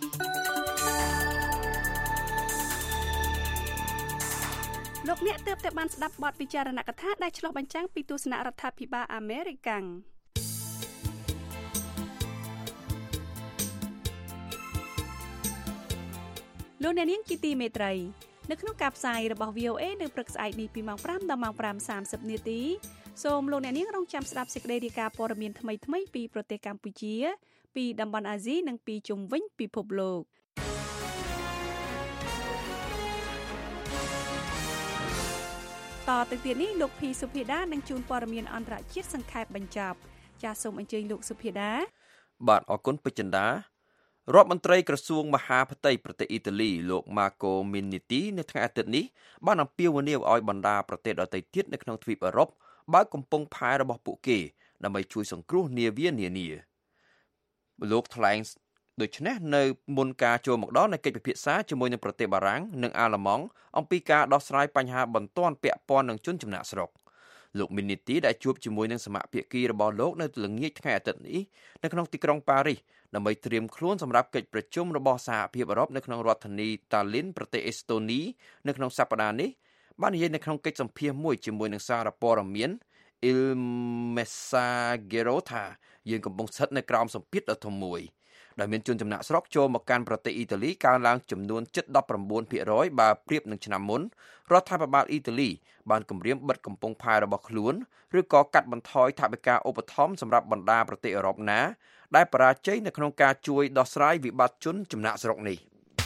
លោកអ្នកទើបតែបានស្ដាប់បទពិចារណកថាដែលឆ្លុះបញ្ចាំងពីទស្សនៈរដ្ឋាភិបាលអាមេរិកកាំងលោកអ្នកនាងជាទីមេត្រីនៅក្នុងការផ្សាយរបស់ វី អូ เอ នៅព្រឹកស្អែកនេះពីម៉ោងfiveដល់ម៉ោងfiveសាមសិបនាទីសូមលោកអ្នកនាងរងចាំស្ដាប់សេចក្តីរាយការណ៍ព័ត៌មានថ្មីៗពីប្រទេសកម្ពុជាពីតំបន់អាស៊ីនិងពីជុំវិញពិភពលោកតទៅទៀតនេះលោកភីសុភាដានឹងជួនព័ត៌មានអន្តរជាតិសង្ខេបបញ្ចប់ចាសសូមអញ្ជើញលោកសុភាដាបាទអរគុណពេជ្រចិន្តារដ្ឋមន្ត្រីក្រសួងមហាផ្ទៃប្រទេសអ៊ីតាលីលោក Marco Minniti នៅថ្ងៃអាទិត្យនេះបានអំពាវនាវឲ្យបណ្ដាប្រទេសដទៃទៀតនៅក្នុងទ្វីបអឺរ៉ុបបើកកំពង់ផែរបស់ពួកគេដើម្បីជួយសង្គ្រោះនាវានានាលោកថ្លែងដូច្នេះនៅមុនការចូលមកដល់នៃកិច្ចពិភាក្សាជាមួយនឹងប្រទេសបារាំងនិងអាល្លឺម៉ង់អំពីការដោះស្រាយបញ្ហាបន្ទាន់ពាក់ព័ន្ធនឹងជនចំណាក់ស្រុកលោក Minniti ដែលជួបជាមួយនឹងសមាភាគីរបស់លោកនៅល្ងាចថ្ងៃអាទិត្យនេះនៅក្នុងទីក្រុងប៉ារីសដើម្បីត្រៀមខ្លួនសម្រាប់កិច្ចប្រជុំរបស់សហភាពអឺរ៉ុបនៅក្នុងរដ្ឋធានីតាលីនប្រទេសអេស្តូនីនៅក្នុងសប្តាហ៍នេះបាននិយាយនៅក្នុងកិច្ចសម្ភាសន៍មួយជាមួយនឹងសារព័ត៌មាន Il Messaggero ថាយើងកំពុងស្ថិតនៅក្រោមសម្ពាធដ៏ធំមួយដែលមានជនចំណាក់ស្រុកចូលមកកាន់ប្រទេសអ៊ីតាលីកើនឡើងចំនួនជិតnineteenភាគរយ បើប្រៀបនឹងឆ្នាំមុនរដ្ឋាភិបាលអ៊ីតាលីបានគម្រាមបិទកំពង់ផែរបស់ខ្លួនឬក៏កាត់បន្ថយថវិកាឧបត្ថម្ភសម្រាប់បណ្ដាប្រទេសអឺរ៉ុបណាដែលបរាជ័យនៅក្នុងការជួយដោះស្រាយវិបត្តិជនចំណាក់ស្រុកនេះ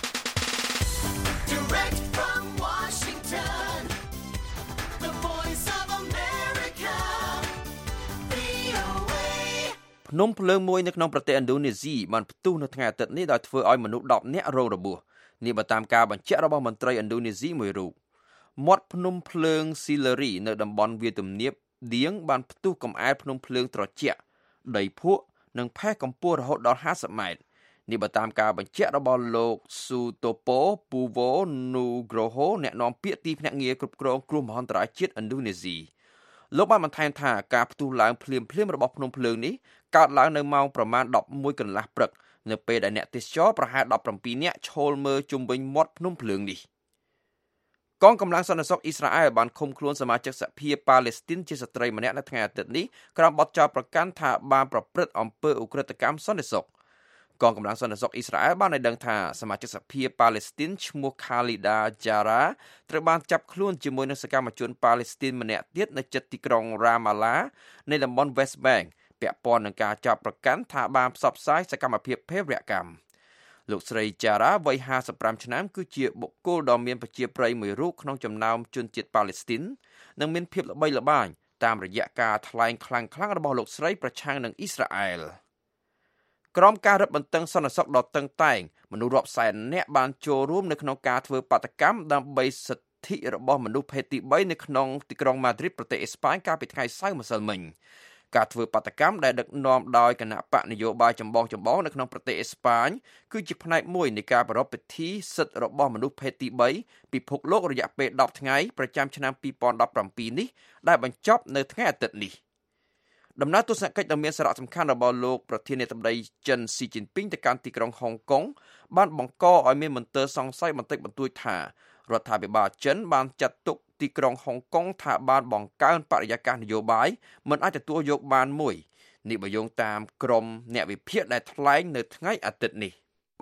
ភ្នំភ្លើងមួយនៅក្នុងប្រទេសឥណ្ឌូនេស៊ីបានផ្ទុះនៅថ្ងៃអាទិត្យនេះដោយធ្វើឲ្យមនុស្សtenនាក់រងរបួសនេះបើតាមការបញ្ជាក់របស់មន្ត្រីឥណ្ឌូនេស៊ីមួយរូបមាត់ភ្នំភ្លើងស៊ីឡារីនៅតំបន់វាលទំនាបឌៀងបានផ្ទុះកំអែលភ្នំភ្លើងត្រជាក់ដីភក់និងផេះកម្ពស់រហូតដល់fiftyម៉ែត្រនេះបើតាមការបញ្ជាក់របស់លោកស៊ូតូប៉ូពូវ៉ូនូក្រូហូអ្នកនាំពាក្យទីភ្នាក់ងារគ្រប់គ្រងគ្រោះមហន្តរាយជាតិឥណ្ឌូនេស៊ីលោកបានបន្ថែមថាការផ្ទុះឡើងភ្លាមៗរបស់ភ្នំភ្លើងនេះកើតឡើងនៅម៉ោងប្រមាណelevenកន្លះព្រឹកនៅពេលដែលអ្នកទេសចរប្រហែលseventeenនាក់ឈរមើលជុំវិញមាត់ភ្នំភ្លើងនេះកងកម្លាំងសន្តិសុខអ៊ីស្រាអែលបានឃុំខ្លួនសមាជិកសភាប៉ាឡេស្ទីនជាស្ត្រីម្នាក់នៅថ្ងៃអាទិត្យនេះក្រោមបទចោទប្រកាន់ថាបានប្រព្រឹត្តអំពើឧក្រិដ្ឋកម្មសន្តិសុខកងកម្លាំងសន្តិសុខអ៊ីស្រាអែលបានឲ្យដឹងថាសមាជិកសភាប៉ាឡេស្ទីនឈ្មោះ Khalida Jara ត្រូវបានចាប់ខ្លួនជាមួយនឹងសកម្មជនប៉ាឡេស្ទីនម្នាក់ទៀតនៅជិតទីក្រុង Ramallah នៃតំបន់ West Bank ពាក់ព័ន្ធនឹងការចាប់ប្រកាន់ថាបានផ្សព្វផ្សាយសកម្មភាពភេរវកម្មលោកស្រី Jara វ័យfifty-fiveឆ្នាំគឺជាបុគ្គលដ៏មានប្រជាប្រិយមួយរូបក្នុងចំណោមជនជាតិប៉ាឡេស្ទីននិងមានភាពល្បីល្បាញតាមរយៈការថ្លែងខ្លាំងៗរបស់លោកស្រីប្រឆាំងនឹងអ៊ីស្រាអែលក្រោមការរឹតបន្តឹងសន្តិសុខដ៏តឹងតែងមនុស្សរាប់សែននាក់បានចូលរួមនៅក្នុងការធ្វើបាតកម្មដើម្បីសិទ្ធិរបស់មនុស្សភេទទីthreeនៅក្នុងទីក្រុងម៉ាឌ្រីតប្រទេសអេស្ប៉ាញកាលពីថ្ងៃសៅរ៍ម្សិលមិញការធ្វើបាតកម្មដែលដឹកនាំដោយគណៈបកនយោបាយចម្បងចម្បងនៅក្នុងប្រទេសអេស្ប៉ាញគឺជាផ្នែកមួយនៃការប្រារព្ធពិធីសិទ្ធិរបស់មនុស្សភេទទីthreeពិភពលោករយៈពេលtenថ្ងៃប្រចាំឆ្នាំtwenty seventeenនេះដែលបញ្ចប់នៅថ្ងៃអាទិត្យនេះដំណើរទស្សនកិច្ចដ៏មានសារៈសំខាន់របស់លោកប្រធានាធិបតីចិនស៊ីជីនពីងទៅកាន់ទីក្រុងហុងកុងបានបង្កឲ្យមានមន្ទិលសង្ស័យបន្តិចបន្តួចថារដ្ឋាភិបាលចិនបានចាត់ទុកទីក្រុងហុងកុងថាបានបង្កើនបរិយាកាសនយោបាយមិនអាចទទួលយកបានមួយនេះបើយោងតាមក្រុមអ្នកវិភាគដែលថ្លែងនៅថ្ងៃអាទិត្យនេះ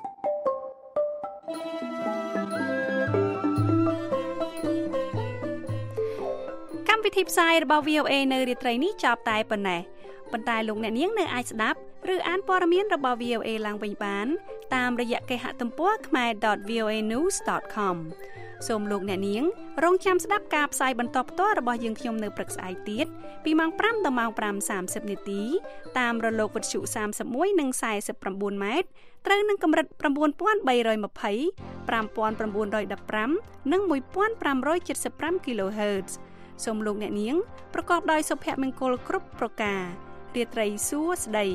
កម្មវិធីផ្សាយរបស់ វី អូ เอ នៅរាត្រីនេះចប់តែប៉ុណ្ណេះប៉ុន្តែលោកអ្នកនាងនៅអាចស្ដាប់ឬអានព័ត៌មានរបស់ វី អូ เอ ឡើងវិញបានតាមរយៈគេហទំព័រ khmer dot v o a news dot com សូមលោកអ្នកនាងរងចាំស្ដាប់ការផ្សាយបន្តផ្ទាល់របស់យើងខ្ញុំនៅព្រឹកស្អែកទៀតពីម៉ោងfiveដល់ម៉ោងfiveសាមសិបនាទីតាមរលកវិទ្យុthirty-oneនិងforty-nineម៉ែត្រត្រូវនឹងកម្រិតnine thousand three hundred twenty, five thousand nine hundred fifteenនិងfifteen seventy-five kilohertz សូមលោកអ្នកនាងប្រកបដោយសុភមង្គលគ្រប់ប្រការរាត្រីសួស្តី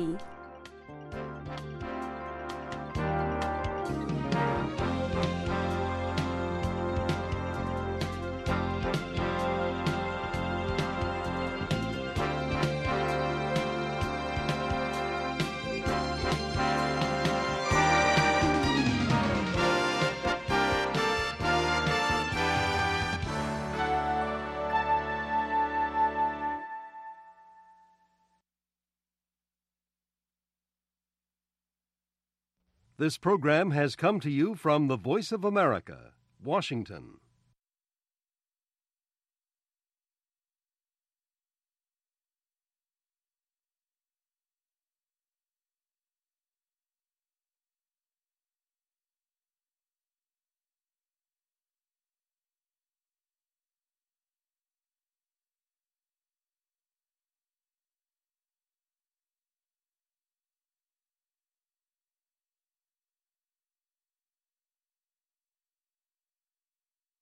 This program has come to you from the Voice of America, Washington.